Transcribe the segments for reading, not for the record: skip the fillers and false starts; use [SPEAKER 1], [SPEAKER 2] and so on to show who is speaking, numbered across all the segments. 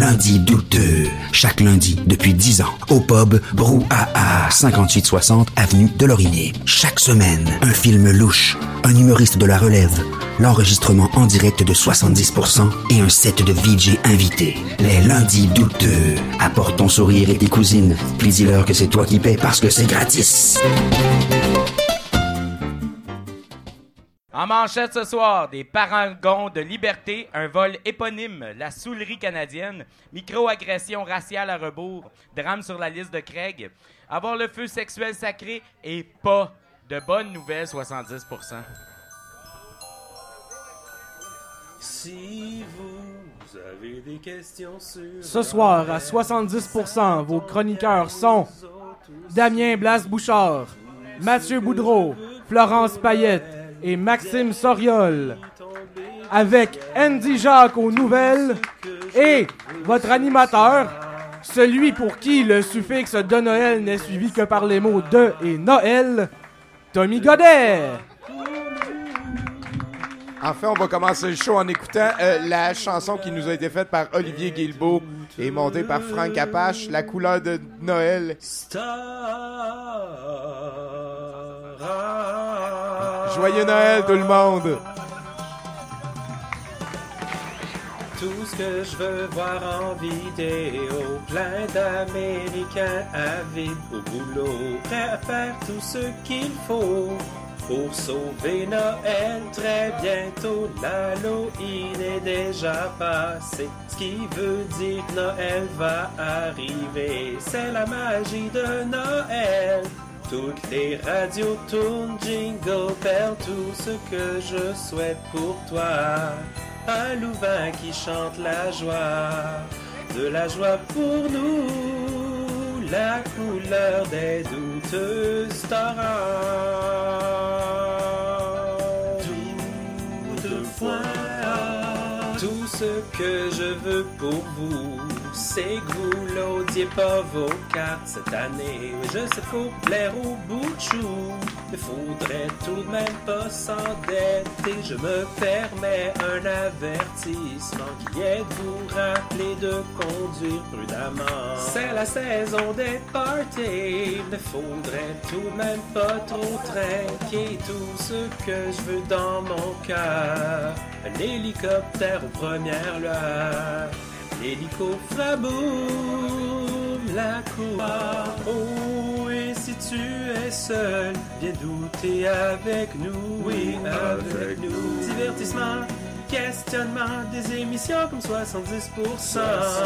[SPEAKER 1] lundis douteux. Chaque lundi, depuis 10 ans, au pub Brouhaha, 5860 avenue de Lorimier. Chaque semaine, un film louche, un humoriste de la relève, l'enregistrement en direct de 70% et un set de VJ invités. Les lundis douteux. Apporte ton sourire et tes cousines. Puis dis-leur que c'est toi qui paies parce que c'est gratis.
[SPEAKER 2] En manchette ce soir, des parangons de liberté, un vol éponyme, la saoulerie canadienne, micro-agression raciale à rebours, drame sur la liste de Craig, avoir le feu sexuel sacré et pas de bonnes nouvelles 70%.
[SPEAKER 3] Si vous avez des questions sur...
[SPEAKER 4] Ce soir, à 70%, vos chroniqueurs sont Damien Blas-Bouchard, Mathieu Boudreau, Florence Payette et Maxime Soriol, avec Andy Jacques aux nouvelles et votre animateur, celui pour qui le suffixe de Noël n'est suivi que par les mots de et Noël, Tommy Godet.
[SPEAKER 5] Enfin, on va commencer le show en écoutant la chanson qui nous a été faite par Olivier Guilbeault et montée par Frank Apache, La couleur de Noël. Joyeux Noël tout le monde!
[SPEAKER 3] Tout ce que je veux voir en vidéo, plein d'Américains avides au boulot, prêts à faire tout ce qu'il faut pour sauver Noël. Très bientôt, l'Halloween est déjà passé, ce qui veut dire que Noël va arriver. C'est la magie de Noël. Toutes les radios tournent, jingle, perd tout ce que je souhaite pour toi. Un louvain qui chante la joie, de la joie pour nous, la couleur des douteuses torrents. Tout ce que je veux pour vous, c'est que vous l'audiez pas vos cartes cette année. Oui, je sais, faut plaire au bout de chou, mais faudrait tout de même pas s'endetter. Je me permets un avertissement qui est de vous rappeler de conduire prudemment. C'est la saison des parties, mais faudrait tout de même pas trop trinquer. Tout ce que je veux dans mon cœur, un hélicoptère aux premières lueurs. L'hélico fera boum, la cour. Oh, et si tu es seul, viens douter avec nous, oui, avec nous. Divertissement, questionnement, des émissions comme 70%.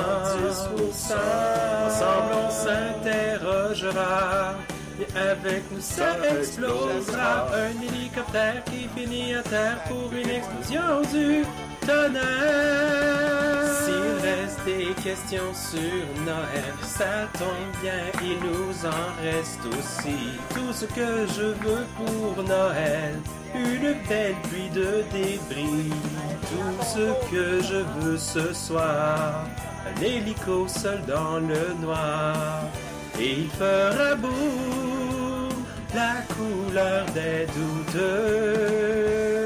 [SPEAKER 3] Ensemble, on s'interrogera. Et avec nous, ça explosera. Un hélicoptère qui finit à terre pour une explosion du tonnerre. S'il reste des questions sur Noël, ça tombe bien, il nous en reste aussi. Tout ce que je veux pour Noël, une belle pluie de débris. Tout ce que je veux ce soir, un hélico seul dans le noir. Et il fera boum, la couleur des douteux.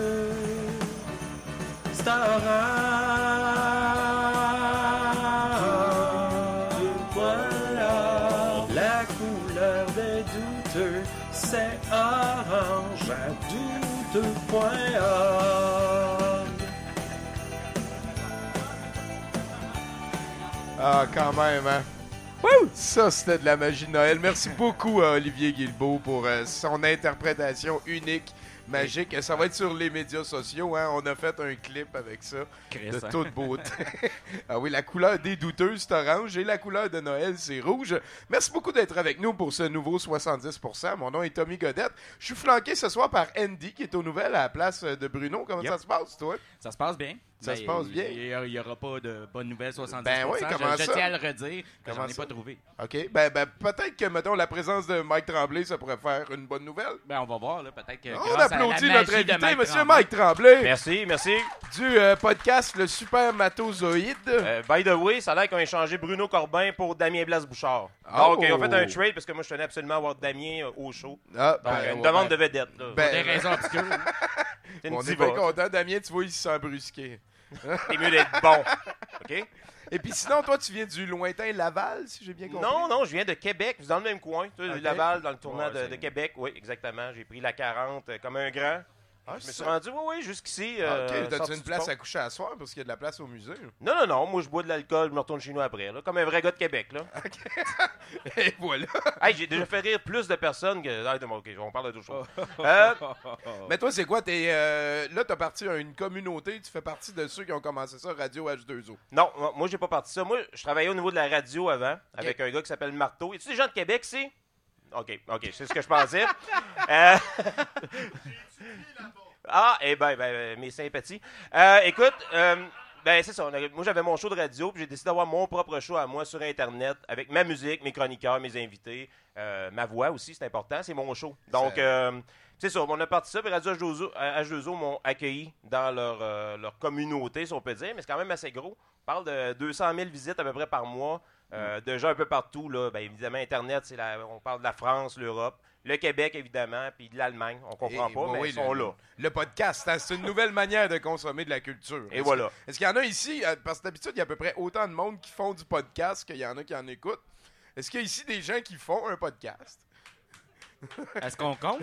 [SPEAKER 3] Voilà, la couleur des douteux, c'est orange à douteux.org.
[SPEAKER 5] Ah, quand même, hein? Wouh! Ça, c'était de la magie de Noël. Merci beaucoup à Olivier Guilbeault pour son interprétation unique, magique. Ça va être sur les médias sociaux, hein? On a fait un clip avec ça, de toute beauté. Ah oui, la couleur des douteuses, c'est orange, et la couleur de Noël, c'est rouge. Merci beaucoup d'être avec nous pour ce nouveau 70%. Mon nom est Tommy Godette. Je suis flanqué ce soir par Andy, qui est aux nouvelles à la place de Bruno. Comment ça se passe, toi?
[SPEAKER 2] Ça se passe bien.
[SPEAKER 5] Ça se passe bien.
[SPEAKER 2] Il n'y aura pas de bonnes nouvelles 70%.
[SPEAKER 5] Ben oui, comment
[SPEAKER 2] je
[SPEAKER 5] ça?
[SPEAKER 2] tiens à le redire, que j'en ai pas trouvé.
[SPEAKER 5] OK. Ben, peut-être que, mettons, la présence de Mike Tremblay, ça pourrait faire une bonne nouvelle.
[SPEAKER 2] Ben, on va voir, là. Peut-être que
[SPEAKER 5] on
[SPEAKER 2] grâce
[SPEAKER 5] applaudit
[SPEAKER 2] à la
[SPEAKER 5] notre
[SPEAKER 2] magie de
[SPEAKER 5] invité,
[SPEAKER 2] Mike
[SPEAKER 5] M. Mike Tremblay.
[SPEAKER 6] Merci.
[SPEAKER 5] Du podcast Le Super Matozoïde.
[SPEAKER 6] By the way, ça a l'air qu'on a échangé Bruno Corbin pour Damien Blas-Bouchard.
[SPEAKER 5] Oh.
[SPEAKER 6] Donc, ils ont fait un trade parce que moi, je tenais absolument à voir Damien au show.
[SPEAKER 5] Ah,
[SPEAKER 6] Donc, une demande de vedette. Là.
[SPEAKER 2] Pour des raisons obscures.
[SPEAKER 6] C'est une
[SPEAKER 5] on est
[SPEAKER 6] diva.
[SPEAKER 5] bien content. Damien, tu vois, il se sent brusqué.
[SPEAKER 6] C'est mieux d'être bon. OK?
[SPEAKER 5] Et puis sinon, toi, tu viens du lointain Laval, si j'ai bien compris?
[SPEAKER 6] Non, je viens de Québec, dans le même coin. Tu sais,
[SPEAKER 5] OK.
[SPEAKER 6] Laval, dans le tournant
[SPEAKER 2] Ouais,
[SPEAKER 6] de Québec. Oui, exactement. J'ai pris la 40 comme un grand.
[SPEAKER 5] Ah,
[SPEAKER 6] Je me suis rendu, jusqu'ici.
[SPEAKER 5] OK, t'as-tu
[SPEAKER 6] sorti
[SPEAKER 5] une
[SPEAKER 6] du
[SPEAKER 5] place
[SPEAKER 6] pont.
[SPEAKER 5] à coucher à soir parce qu'il y a de la place au musée?
[SPEAKER 6] Non. Moi, je bois de l'alcool, je me retourne chez nous après. Là, comme un vrai gars de Québec. Là.
[SPEAKER 5] Et voilà.
[SPEAKER 6] Hey, j'ai déjà fait rire plus de personnes que... Ah, OK, on parle de d'autres choses.
[SPEAKER 5] Mais toi, c'est quoi? Là, t'as parti à une communauté, tu fais partie de ceux qui ont commencé ça, Radio H2O.
[SPEAKER 6] Non, moi, j'ai pas parti ça. Moi, je travaillais au niveau de la radio avant, avec un gars qui s'appelle Marteau. Es-tu des gens de Québec, ici? OK, c'est ce que je pensais. Ah, mes sympathies. Écoute, c'est ça. Moi, j'avais mon show de radio, puis j'ai décidé d'avoir mon propre show à moi sur Internet, avec ma musique, mes chroniqueurs, mes invités, ma voix aussi, c'est important, c'est mon show. Donc, c'est ça, on a parti ça, puis Radio H2O m'ont accueilli dans leur communauté, si on peut dire, mais c'est quand même assez gros. On parle de 200 000 visites à peu près par mois, de gens un peu partout, là. Bien, évidemment, Internet, on parle de la France, l'Europe, le Québec, évidemment, puis de l'Allemagne. On comprend pas, mais ils sont là.
[SPEAKER 5] Le podcast, hein, c'est une nouvelle manière de consommer de la culture.
[SPEAKER 6] Et voilà.
[SPEAKER 5] Est-ce qu'il y en a ici, parce que d'habitude, il y a à peu près autant de monde qui font du podcast qu'il y en a qui en écoutent. Est-ce qu'il y a ici des gens qui font un podcast?
[SPEAKER 2] Est-ce qu'on compte?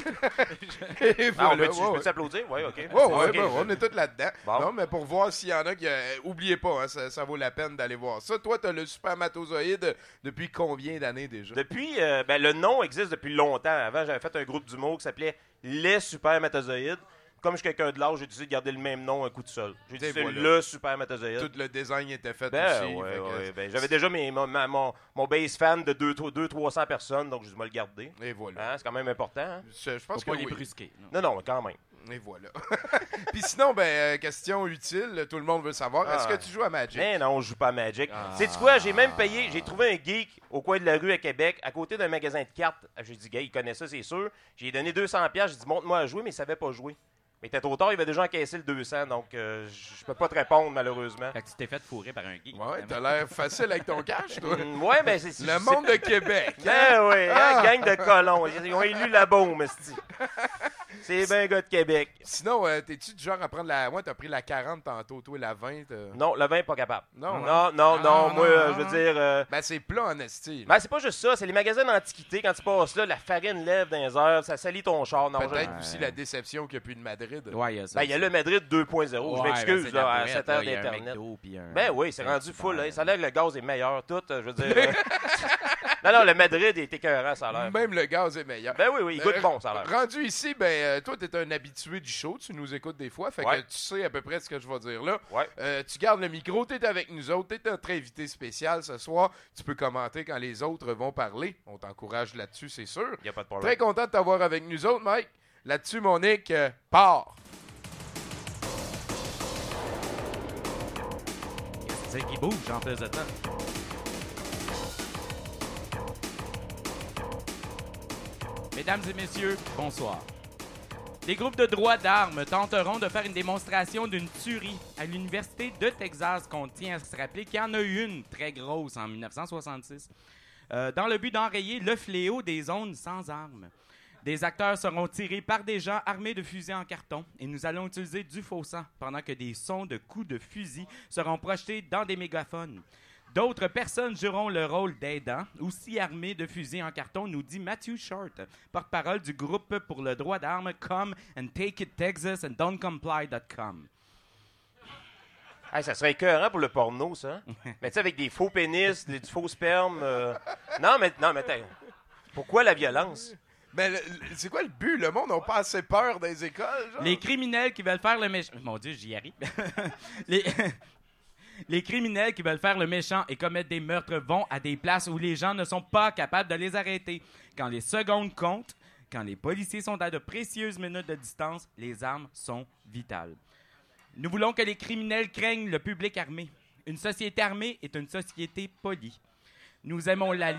[SPEAKER 5] Et voilà,
[SPEAKER 6] je peux t'applaudir? Oui, OK.
[SPEAKER 5] Ouais, on est tous là-dedans.
[SPEAKER 6] Bon.
[SPEAKER 5] Non, mais pour voir s'il y en a qui... oubliez pas, hein, ça vaut la peine d'aller voir ça. Toi, t'as le Supermatozoïde depuis combien d'années déjà?
[SPEAKER 6] Depuis, le nom existe depuis longtemps. Avant, j'avais fait un groupe d'humour qui s'appelait Les Supermatozoïdes. Comme je suis quelqu'un de l'âge, j'ai décidé de garder le même nom un coup de seul. J'ai dit c'est le Supermatozoïde.
[SPEAKER 5] Tout le design était fait aussi.
[SPEAKER 6] J'avais déjà mon base fan de 200-300 personnes, donc je vais le garder.
[SPEAKER 5] Et voilà.
[SPEAKER 6] Hein, c'est quand même important. Hein?
[SPEAKER 5] Je pense
[SPEAKER 2] Faut pas
[SPEAKER 5] que
[SPEAKER 2] les
[SPEAKER 5] oui.
[SPEAKER 2] brusquer.
[SPEAKER 6] Non, quand même.
[SPEAKER 5] Et voilà. Puis sinon, question utile, tout le monde veut savoir, est-ce que tu joues à Magic?
[SPEAKER 6] Mais non, je joue pas à Magic. Sais-tu quoi? J'ai même payé, j'ai trouvé un geek au coin de la rue à Québec, à côté d'un magasin de cartes. J'ai dit, gars, il connaît ça, c'est sûr. J'ai donné 200$, j'ai dit, montre-moi à jouer, mais il savait pas jouer. Mais t'es trop tard, il avait déjà encaissé le 200, donc je peux pas te répondre, malheureusement.
[SPEAKER 2] Fait que tu t'es fait fourrer par un geek.
[SPEAKER 5] Ouais, t'as l'air facile avec ton cash, toi.
[SPEAKER 6] Ouais, ben c'est...
[SPEAKER 5] Le monde de Québec.
[SPEAKER 6] Ben oui, gang de colons. Ils ont élu la bombe, esti. C'est ben gars de Québec.
[SPEAKER 5] Sinon, t'es-tu du genre à prendre la... Ouais, t'as pris la 40 tantôt, toi, la 20.
[SPEAKER 6] Non, le 20, pas capable.
[SPEAKER 5] Non,
[SPEAKER 6] Moi, je veux dire...
[SPEAKER 5] Ben, c'est plat en esti.
[SPEAKER 6] Ben, c'est pas juste ça. C'est les magasins d'antiquité. Quand tu passes là, la farine lève dans les heures, ça salit ton char. Non,
[SPEAKER 5] peut-être aussi la déception qu'il n'y a plus de Madrid.
[SPEAKER 2] Ouais, il y a ça.
[SPEAKER 6] Ben, il y a le Madrid 2.0. Je m'excuse,
[SPEAKER 2] c'est
[SPEAKER 6] là, à
[SPEAKER 2] la
[SPEAKER 6] 7
[SPEAKER 2] boîte,
[SPEAKER 6] heures
[SPEAKER 2] là, il y a un
[SPEAKER 6] d'Internet.
[SPEAKER 2] McDo, puis un-
[SPEAKER 6] Ben oui, c'est rendu
[SPEAKER 2] super.
[SPEAKER 6] full. Hein. Ça a l'air que le gaz est meilleur. Tout, je veux dire... non, le Madrid est écœurant, ça a l'air.
[SPEAKER 5] Même le gaz est meilleur.
[SPEAKER 6] Ben oui, il goûte bon, ça a l'air.
[SPEAKER 5] Rendu ici, toi, t'es un habitué du show, tu nous écoutes des fois, fait que tu sais à peu près ce que je vais dire là.
[SPEAKER 6] Ouais.
[SPEAKER 5] Tu gardes le micro, t'es avec nous autres, t'es notre invité spécial ce soir. Tu peux commenter quand les autres vont parler. On t'encourage là-dessus, c'est sûr.
[SPEAKER 6] Il n'y a pas de problème.
[SPEAKER 5] Très content de t'avoir avec nous autres, Mike. Là-dessus, mon Nick, part.
[SPEAKER 2] C'est qui bouge en plus de temps. Mesdames et messieurs, bonsoir. Des groupes de droits d'armes tenteront de faire une démonstration d'une tuerie à l'Université de Texas qu'on tient à se rappeler qu'il y en a eu une très grosse en 1966, dans le but d'enrayer le fléau des zones sans armes. Des acteurs seront tirés par des gens armés de fusils en carton et nous allons utiliser du faux sang pendant que des sons de coups de fusil seront projetés dans des mégaphones. D'autres personnes joueront le rôle d'aidants, aussi armés de fusils en carton, nous dit Matthew Short, porte-parole du groupe pour le droit d'armes Come and Take It Texas and Don'tComply.com.
[SPEAKER 6] Hey, ça serait écœurant pour le porno, ça. Mais tu sais, avec des faux pénis, du faux sperme. Non, mais pourquoi la violence?
[SPEAKER 5] Mais c'est quoi le but? Le monde n'a pas assez peur des écoles, genre?
[SPEAKER 2] Les criminels qui veulent faire le méchant... Mon Dieu, j'y arrive. Les criminels qui veulent faire le méchant et commettre des meurtres vont à des places où les gens ne sont pas capables de les arrêter. Quand les secondes comptent, quand les policiers sont à de précieuses minutes de distance, les armes sont vitales. Nous voulons que les criminels craignent le public armé. Une société armée est une société polie. Nous aimons la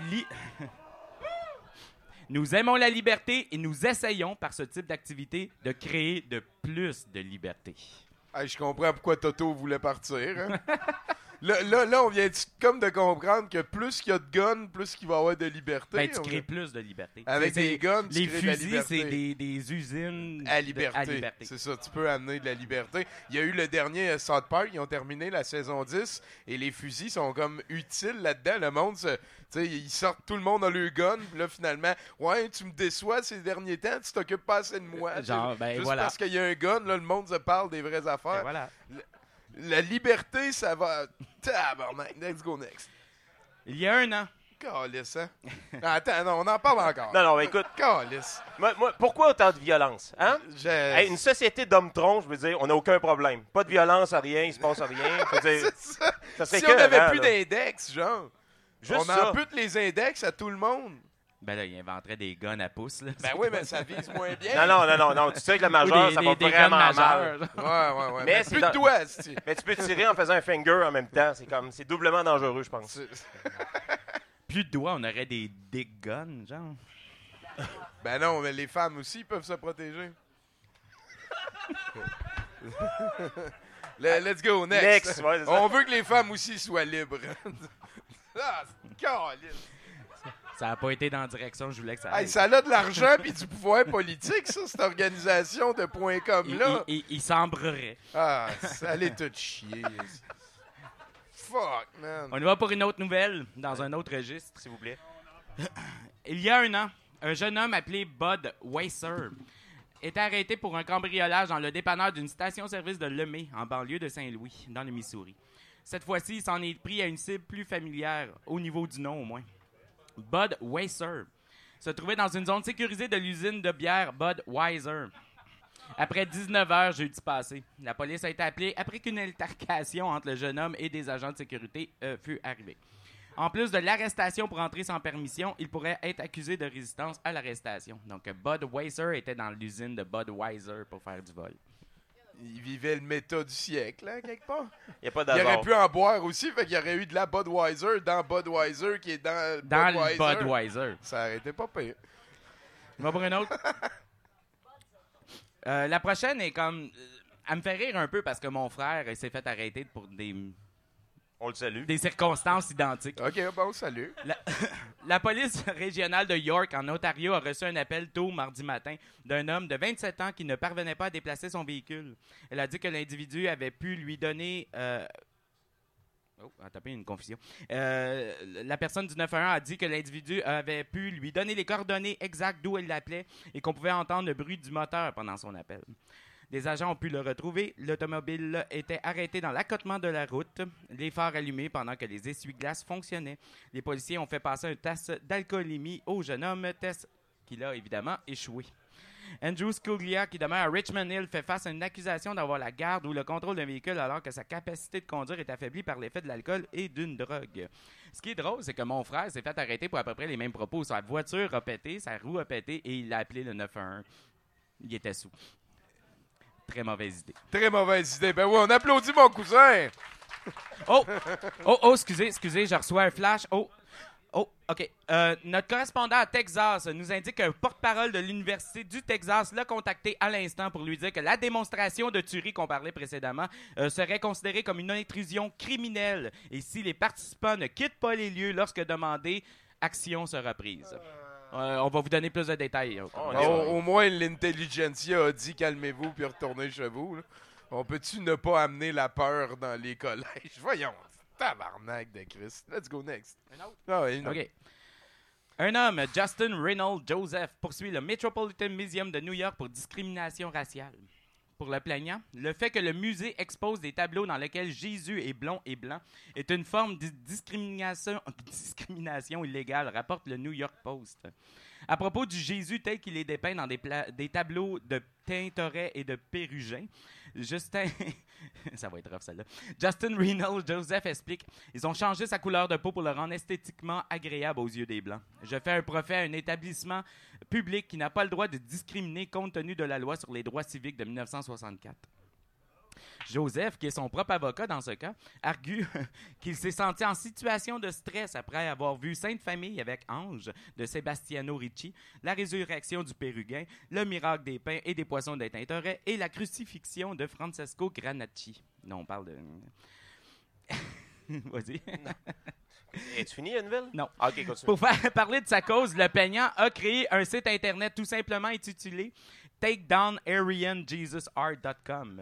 [SPEAKER 2] liberté et nous essayons, par ce type d'activité, de créer de plus de liberté.
[SPEAKER 5] Hey, je comprends pourquoi Toto voulait partir. Hein? Là, on vient comme de comprendre que plus qu'il y a de guns, plus qu'il va y avoir de liberté.
[SPEAKER 2] Ben, tu crées plus de liberté.
[SPEAKER 5] Avec des guns, tu
[SPEAKER 2] les
[SPEAKER 5] crées de la
[SPEAKER 2] fusils,
[SPEAKER 5] liberté.
[SPEAKER 2] c'est des usines
[SPEAKER 5] À liberté.
[SPEAKER 2] à liberté.
[SPEAKER 5] C'est ça, tu peux amener de la liberté. Il y a eu le dernier South Park, ils ont terminé la saison 10 et les fusils sont comme utiles là-dedans. Le monde, tu sais, ils sortent, tout le monde a le gun. Puis là, finalement, ouais, tu me déçois ces derniers temps, tu t'occupes pas assez de moi.
[SPEAKER 2] Genre, ben
[SPEAKER 5] Juste
[SPEAKER 2] voilà.
[SPEAKER 5] parce qu'il y a un gun, là, le monde se parle des vraies affaires.
[SPEAKER 2] Ben voilà.
[SPEAKER 5] La liberté, ça va. Tabarnak, let's go next.
[SPEAKER 2] Il y a un an,
[SPEAKER 5] Calisse, hein? Attends, non, on en parle encore.
[SPEAKER 6] Non, écoute.
[SPEAKER 5] Calisse.
[SPEAKER 6] Moi, pourquoi autant de violence? Hein? Hey, une société d'hommes-troncs, je veux dire, on n'a aucun problème. Pas de violence, rien, il se passe rien. Je veux dire,
[SPEAKER 5] C'est ça.
[SPEAKER 6] ça serait
[SPEAKER 5] Si on n'avait
[SPEAKER 6] écœurant,
[SPEAKER 5] plus
[SPEAKER 6] là.
[SPEAKER 5] d'index, genre.
[SPEAKER 6] Juste
[SPEAKER 5] on
[SPEAKER 6] ça.
[SPEAKER 5] ampute les index à tout le monde.
[SPEAKER 2] ben là, il inventerait des guns à pouce. Là.
[SPEAKER 5] Ben oui, mais ça vise moins bien.
[SPEAKER 6] Non. Tu sais que le majeur, ça va
[SPEAKER 2] des guns
[SPEAKER 5] Ouais,
[SPEAKER 6] vraiment mal.
[SPEAKER 2] majeurs.
[SPEAKER 5] ouais.
[SPEAKER 6] Mais
[SPEAKER 5] Mais
[SPEAKER 6] c'est
[SPEAKER 5] plus
[SPEAKER 6] dans-
[SPEAKER 5] de doigts, c'ti.
[SPEAKER 6] Mais tu peux tirer en faisant un finger en même temps. C'est doublement dangereux, je pense.
[SPEAKER 2] Plus de doigts, on aurait des dick guns, genre.
[SPEAKER 5] Ben non, mais les femmes aussi peuvent se protéger. Let's go, next.
[SPEAKER 6] Next, ouais, c'est ça.
[SPEAKER 5] On veut que les femmes aussi soient libres. Ah, c'est caliste.
[SPEAKER 2] Ça n'a pas été dans la direction, je voulais que ça
[SPEAKER 5] Hey,
[SPEAKER 2] aille.
[SPEAKER 5] ça a de l'argent puis du pouvoir politique, ça, cette organisation de points comme là.
[SPEAKER 2] Il s'embrerait.
[SPEAKER 5] Ah, ça allait tout chier. Fuck, man.
[SPEAKER 2] On y va pour une autre nouvelle, dans un autre registre.
[SPEAKER 6] S'il vous plaît.
[SPEAKER 2] Il y a un an, un jeune homme appelé Bud Weiser était arrêté pour un cambriolage dans le dépanneur d'une station-service de Lemay, en banlieue de Saint-Louis, dans le Missouri. Cette fois-ci, il s'en est pris à une cible plus familière, au niveau du nom au moins. Bud Weiser se trouvait dans une zone sécurisée de l'usine de bière Budweiser. Après 19 heures jeudi passé, la police a été appelée après qu'une altercation entre le jeune homme et des agents de sécurité fut arrivée. En plus de l'arrestation pour entrer sans permission, il pourrait être accusé de résistance à l'arrestation. Donc, Budweiser était dans l'usine de Budweiser pour faire du vol.
[SPEAKER 5] Il vivait le méta du siècle, hein, quelque part.
[SPEAKER 6] Il n'y a pas
[SPEAKER 5] Il aurait
[SPEAKER 6] d'avant.
[SPEAKER 5] pu en boire aussi, fait qu'il y aurait eu de la Budweiser dans Budweiser qui est dans
[SPEAKER 2] Dans
[SPEAKER 5] Budweiser.
[SPEAKER 2] le Budweiser.
[SPEAKER 5] Ça aurait été pas pire.
[SPEAKER 2] On va pour une autre. La prochaine est comme... elle me fait rire un peu parce que mon frère il s'est fait arrêter pour
[SPEAKER 6] On le salue.
[SPEAKER 2] des circonstances identiques.
[SPEAKER 5] OK, bon, salut.
[SPEAKER 2] La police régionale de York, en Ontario, a reçu un appel tôt mardi matin d'un homme de 27 ans qui ne parvenait pas à déplacer son véhicule. Elle a dit que l'individu avait pu lui donner... Oh, attends, une confusion. La personne du 911 a dit que l'individu avait pu lui donner les coordonnées exactes d'où elle l'appelait et qu'on pouvait entendre le bruit du moteur pendant son appel. Des agents ont pu le retrouver. L'automobile était arrêtée dans l'accotement de la route, les phares allumés pendant que les essuie-glaces fonctionnaient. Les policiers ont fait passer un test d'alcoolémie au jeune homme, test qu'il a évidemment échoué. Andrew Scuglia, qui demeure à Richmond Hill, fait face à une accusation d'avoir la garde ou le contrôle d'un véhicule alors que sa capacité de conduire est affaiblie par l'effet de l'alcool et d'une drogue. Ce qui est drôle, c'est que mon frère s'est fait arrêter pour à peu près les mêmes propos. Sa voiture a pété, sa roue a pété et il a appelé le 911. Il était sous. Très mauvaise idée.
[SPEAKER 5] Très mauvaise idée. Ben oui, on applaudit mon cousin.
[SPEAKER 2] Oh, excusez, je reçois un flash. Oh, OK. Notre correspondant à Texas nous indique qu'un porte-parole de l'Université du Texas l'a contacté à l'instant pour lui dire que la démonstration de tuerie qu'on parlait précédemment serait considérée comme une intrusion criminelle. Et si les participants ne quittent pas les lieux lorsque demandé, action sera prise. On va vous donner plus de détails.
[SPEAKER 5] Au moins, l'intelligentsia a dit calmez-vous puis retournez chez vous. Là. On peut-tu ne pas amener la peur dans les collèges? Voyons. Tabarnak de Christ. Let's go next.
[SPEAKER 2] Un autre?
[SPEAKER 5] Ah oui, une autre.
[SPEAKER 2] OK. Un homme, Justin Reynolds Joseph, poursuit le Metropolitan Museum de New York pour discrimination raciale. Pour le plaignant, le fait que le musée expose des tableaux dans lesquels Jésus est blond et blanc est une forme de discrimination illégale, rapporte le New York Post. À propos du Jésus tel qu'il est dépeint dans des tableaux de Tintoret et de Pérugin, ça va être rough celle-là. Justin Reynolds Joseph explique « Ils ont changé sa couleur de peau pour le rendre esthétiquement agréable aux yeux des Blancs. Je fais un procès à un établissement public qui n'a pas le droit de discriminer compte tenu de la loi sur les droits civiques de 1964. » Joseph, qui est son propre avocat dans ce cas, argue qu'il s'est senti en situation de stress après avoir vu Sainte Famille avec Ange de Sebastiano Ricci, la résurrection du Pérugin, le miracle des pains et des poissons des Tintoret et la crucifixion de Francesco Granacci. Non, on parle de... Vas-y.
[SPEAKER 6] Es-tu fini, la nouvelle?
[SPEAKER 2] Non.
[SPEAKER 6] Ah, OK, continue.
[SPEAKER 2] Pour faire parler de sa cause, le plaignant a créé un site internet tout simplement intitulé takedownarianjesusart.com.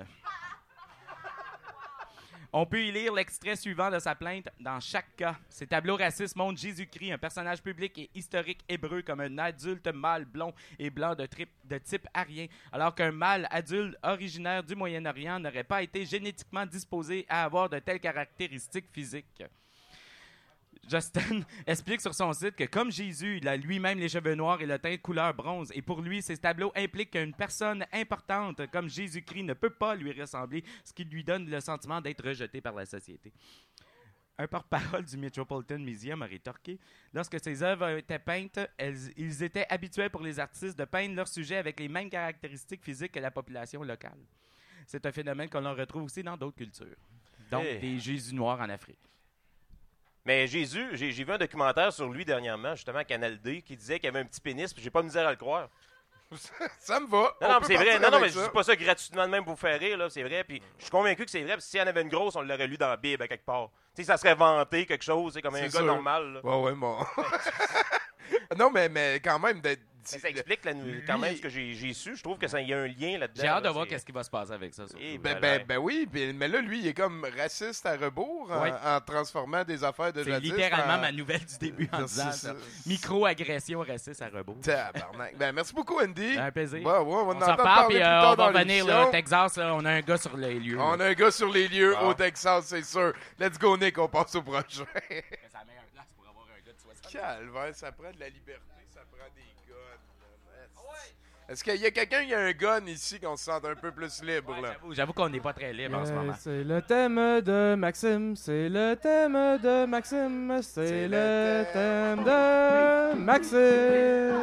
[SPEAKER 2] On peut y lire l'extrait suivant de sa plainte. Dans chaque cas, ces tableaux racistes montrent Jésus-Christ, un personnage public et historique hébreu, comme un adulte mâle blond et blanc de type arien, alors qu'un mâle adulte originaire du Moyen-Orient n'aurait pas été génétiquement disposé à avoir de telles caractéristiques physiques. Justin explique sur son site que comme Jésus, il a lui-même les cheveux noirs et le teint de couleur bronze. Et pour lui, ces tableaux impliquent qu'une personne importante comme Jésus-Christ ne peut pas lui ressembler, ce qui lui donne le sentiment d'être rejeté par la société. Un porte-parole du Metropolitan Museum a rétorqué « Lorsque ces œuvres étaient peintes, ils étaient habituels pour les artistes de peindre leurs sujets avec les mêmes caractéristiques physiques que la population locale. C'est un phénomène qu'on retrouve aussi dans d'autres cultures, donc des Jésus noirs en Afrique. »
[SPEAKER 6] Mais Jésus, j'ai vu un documentaire sur lui dernièrement, justement à Canal D, qui disait qu'il avait un petit pénis, puis j'ai pas de misère à le croire.
[SPEAKER 5] Ça me va.
[SPEAKER 6] Non, mais c'est vrai. Non, mais je
[SPEAKER 5] ça.
[SPEAKER 6] dis pas ça gratuitement de même pour vous faire rire, là, c'est vrai. Puis je suis convaincu que c'est vrai, puis s'il y en avait une grosse, on l'aurait lu dans la Bible à quelque part. Tu sais, ça serait vanté quelque chose, comme un
[SPEAKER 5] C'est
[SPEAKER 6] gars
[SPEAKER 5] sûr.
[SPEAKER 6] normal. Là.
[SPEAKER 5] Ouais, bon. Non, mais quand même, d'être.
[SPEAKER 6] Mais ça explique quand même ce que j'ai su. Je trouve que ça y a un lien là-dedans.
[SPEAKER 2] J'ai hâte de
[SPEAKER 6] là,
[SPEAKER 2] voir
[SPEAKER 6] c'est-
[SPEAKER 2] ce qui va se passer avec ça.
[SPEAKER 6] Eh,
[SPEAKER 5] Ben oui, mais là, lui, il est comme raciste à rebours
[SPEAKER 2] Ouais.
[SPEAKER 5] en transformant des affaires de
[SPEAKER 2] C'est
[SPEAKER 5] jadis
[SPEAKER 2] littéralement
[SPEAKER 5] en-
[SPEAKER 2] ma nouvelle du début en disant
[SPEAKER 5] C'est
[SPEAKER 2] ça.
[SPEAKER 5] ça.
[SPEAKER 2] Micro-agression raciste à rebours.
[SPEAKER 5] Tabarnak. Ben, merci beaucoup, Andy.
[SPEAKER 2] Un plaisir.
[SPEAKER 5] Ouais, on
[SPEAKER 2] On
[SPEAKER 5] en
[SPEAKER 2] s'en
[SPEAKER 5] entend
[SPEAKER 2] reparle,
[SPEAKER 5] parler
[SPEAKER 2] puis
[SPEAKER 5] plus tard
[SPEAKER 2] on
[SPEAKER 5] dans
[SPEAKER 2] va revenir
[SPEAKER 5] l'émission.
[SPEAKER 2] au Texas. Là, on a un gars sur les lieux.
[SPEAKER 5] On a un gars sur les lieux
[SPEAKER 6] Bon.
[SPEAKER 5] au Texas, c'est sûr. Let's go, Nick, on passe au prochain.
[SPEAKER 2] C'est la meilleure place pour avoir un gars de 60.
[SPEAKER 5] Calvaire, ça prend de la liberté, ça prend des guns. Est-ce qu'il y a quelqu'un qui a un gun ici qu'on se sente un peu plus libre, là?
[SPEAKER 2] J'avoue qu'on n'est pas très libre en ce moment.
[SPEAKER 4] C'est le thème de Maxime, c'est le thème de Maxime, c'est le thème de Maxime.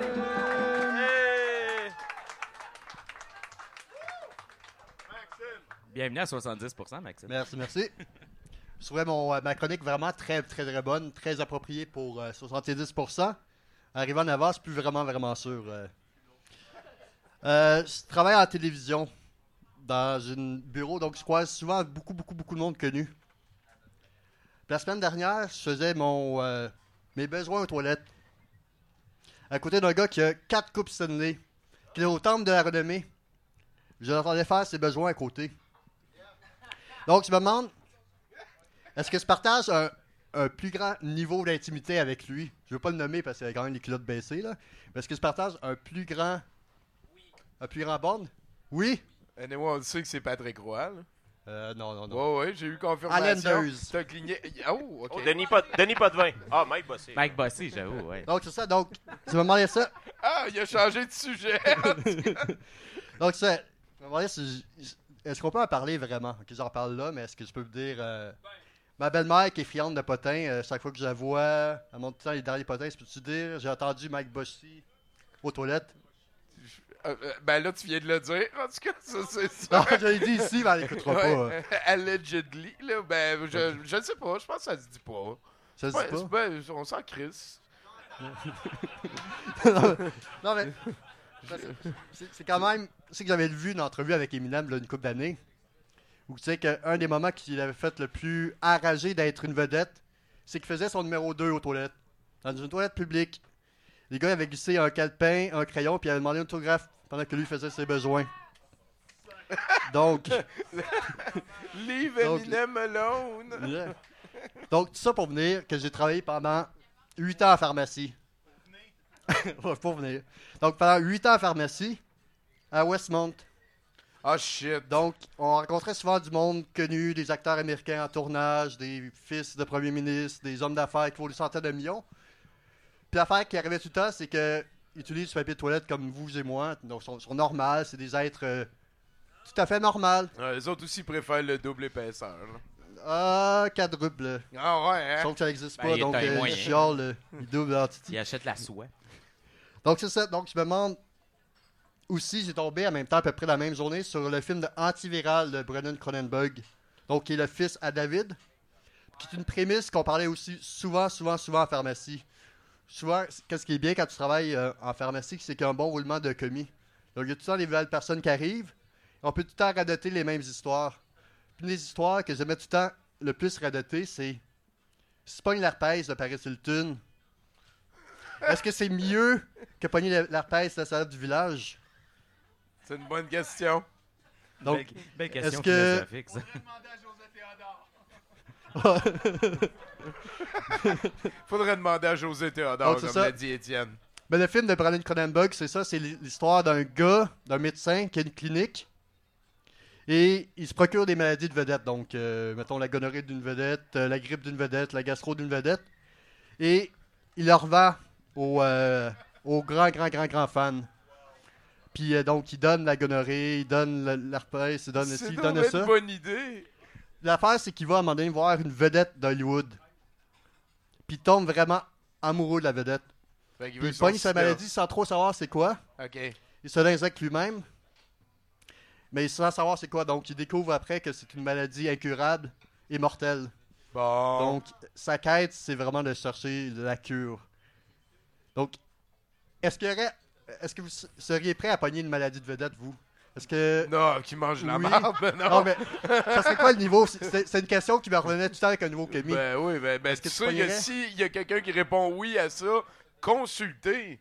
[SPEAKER 6] Hey!
[SPEAKER 2] Bienvenue à 70%, Maxime.
[SPEAKER 7] Merci. Je trouvais ma chronique vraiment très, très, très bonne, très appropriée pour 70%. Arrivé en avant, c'est plus vraiment sûr. Je travaille en télévision dans un bureau, donc je croise souvent beaucoup de monde connu. Puis la semaine dernière, je faisais mes besoins aux toilettes. À côté d'un gars qui a 4 coupes Stanley, qui est au temple de la renommée. Je l'entendais faire ses besoins à côté. Donc, je me demande, est-ce que je partage un plus grand niveau d'intimité avec lui? Je veux pas le nommer parce qu'il a quand même les culottes baissées, là. Mais est-ce que je partage un plus grand borne? Oui?
[SPEAKER 5] Anyway, on sait que c'est Patrick Roy, là.
[SPEAKER 7] Non.
[SPEAKER 5] Ouais, j'ai eu confirmation.
[SPEAKER 7] Islanders.
[SPEAKER 5] T'as cligné. Oh, OK.
[SPEAKER 6] Oh, Denis Potvin. Ah, Mike Bossé.
[SPEAKER 2] Mike Bossy, j'avoue, ouais.
[SPEAKER 7] Donc, c'est ça. Donc, je me demandais ça.
[SPEAKER 5] Ah, il a changé de sujet.
[SPEAKER 7] Donc, c'est ça. Je me demandais est-ce qu'on peut en parler vraiment? Ok, j'en parle là, mais est-ce que je peux vous dire... ma belle-mère qui est friande de potins, chaque fois que je la vois, elle monte tout le temps les derniers potins. Peux-tu dire, j'ai entendu Mike Bossy aux toilettes?
[SPEAKER 5] Ben là, tu viens de le dire. En tout cas, ça, c'est ça.
[SPEAKER 7] Non, je l'ai dit ici, mais elle n'écoutera pas.
[SPEAKER 5] Allegedly, là. Ben, je ne sais pas. Je pense que ça se dit pas.
[SPEAKER 7] Ça se dit pas?
[SPEAKER 5] Ben, on s'en crisse.
[SPEAKER 7] Non, mais c'est quand même... Tu sais que j'avais vu une entrevue avec Eminem là, une couple d'années, où tu sais qu'un des moments qu'il avait fait le plus enragé d'être une vedette, c'est qu'il faisait son numéro 2 aux toilettes. Dans une toilette publique. Les gars avaient glissé un calepin, un crayon, puis ils avaient demandé un autographe pendant que lui faisait ses besoins. Donc...
[SPEAKER 5] Leave
[SPEAKER 7] Donc-
[SPEAKER 5] Eminem alone.
[SPEAKER 7] Yeah. Donc, tout ça pour venir que j'ai travaillé pendant 8 ans en pharmacie. Ouais, pour venir. Donc, pendant 8 ans en pharmacie, à Westmount.
[SPEAKER 5] Ah, shit.
[SPEAKER 7] Donc, on rencontrait souvent du monde connu, des acteurs américains en tournage, des fils de premiers ministres, des hommes d'affaires qui vaut des centaines de millions. Puis l'affaire qui arrivait tout le temps, c'est qu'ils utilisent du papier de toilette comme vous et moi. Donc, ils sont normaux, c'est des êtres tout à fait normaux.
[SPEAKER 5] Les autres aussi préfèrent le double épaisseur. Là.
[SPEAKER 7] Quadruple.
[SPEAKER 5] Ah ouais, hein?
[SPEAKER 7] Sauf que ça n'existe
[SPEAKER 2] Ben,
[SPEAKER 7] pas,
[SPEAKER 2] il est
[SPEAKER 7] donc
[SPEAKER 2] taille
[SPEAKER 7] ils
[SPEAKER 2] moyen.
[SPEAKER 7] chialent le double entity.
[SPEAKER 2] Il achète la soie.
[SPEAKER 7] Donc, c'est ça. Donc, je me demande aussi, j'ai tombé en même temps, à peu près la même journée, sur le film de Antiviral de Brennan Cronenberg, donc qui est le fils à David, qui est une prémisse qu'on parlait aussi souvent en pharmacie. Souvent, qu'est-ce qui est bien quand tu travailles en pharmacie, c'est qu'il y a un bon roulement de commis. Donc, il y a tout le temps des nouvelles personnes qui arrivent. On peut tout le temps radoter les mêmes histoires. Puis des histoires que j'aimais tout le temps le plus radoté, c'est si tu pognes l'herpès de Paris Hilton, est-ce que c'est mieux que pogner l'herpès de la salade du village?
[SPEAKER 5] C'est une bonne question.
[SPEAKER 7] Donc,
[SPEAKER 2] belle question
[SPEAKER 7] est-ce que...
[SPEAKER 2] philosophique, ça.
[SPEAKER 5] Faudrait demander à José Théodore,
[SPEAKER 7] Donc, c'est
[SPEAKER 5] comme
[SPEAKER 7] ça.
[SPEAKER 5] l'a dit Étienne.
[SPEAKER 7] Ben, le film de Brandon Cronenberg, c'est ça, c'est l'histoire d'un gars, d'un médecin qui a une clinique et il se procure des maladies de vedettes. Donc, mettons la gonorrhée d'une vedette, la grippe d'une vedette, la gastro d'une vedette. Et il leur vend aux grands fans. Puis donc, il donne la gonorrhée, il donne l'herpès, il donne ci, il donne ça.
[SPEAKER 5] C'est une bonne idée.
[SPEAKER 7] L'affaire, c'est qu'il va à un moment donné voir une vedette d'Hollywood. Puis il tombe vraiment amoureux de la vedette.
[SPEAKER 5] Fait qu'il
[SPEAKER 7] Puis
[SPEAKER 5] veut
[SPEAKER 7] il
[SPEAKER 5] son
[SPEAKER 7] pogne sa
[SPEAKER 5] sida.
[SPEAKER 7] maladie sans trop savoir c'est quoi.
[SPEAKER 5] OK.
[SPEAKER 7] Il se l'injecte lui-même. Mais sans savoir c'est quoi. Donc, il découvre après que c'est une maladie incurable et mortelle.
[SPEAKER 5] Bon.
[SPEAKER 7] Donc, sa quête, c'est vraiment de chercher la cure. Donc, est-ce que vous seriez prêt à pogner une maladie de vedette, vous? Est-ce que...
[SPEAKER 5] Non, qui mange la
[SPEAKER 7] Oui.
[SPEAKER 5] marde, non.
[SPEAKER 7] Non, mais ça serait quoi le niveau? C'est une question qui me revenait tout le temps avec un nouveau Kémy.
[SPEAKER 5] Ben oui, ben
[SPEAKER 7] Est-ce que
[SPEAKER 5] tu
[SPEAKER 7] tu
[SPEAKER 5] sais que
[SPEAKER 7] pognerais?
[SPEAKER 5] s'il y a quelqu'un qui répond oui à ça, consultez.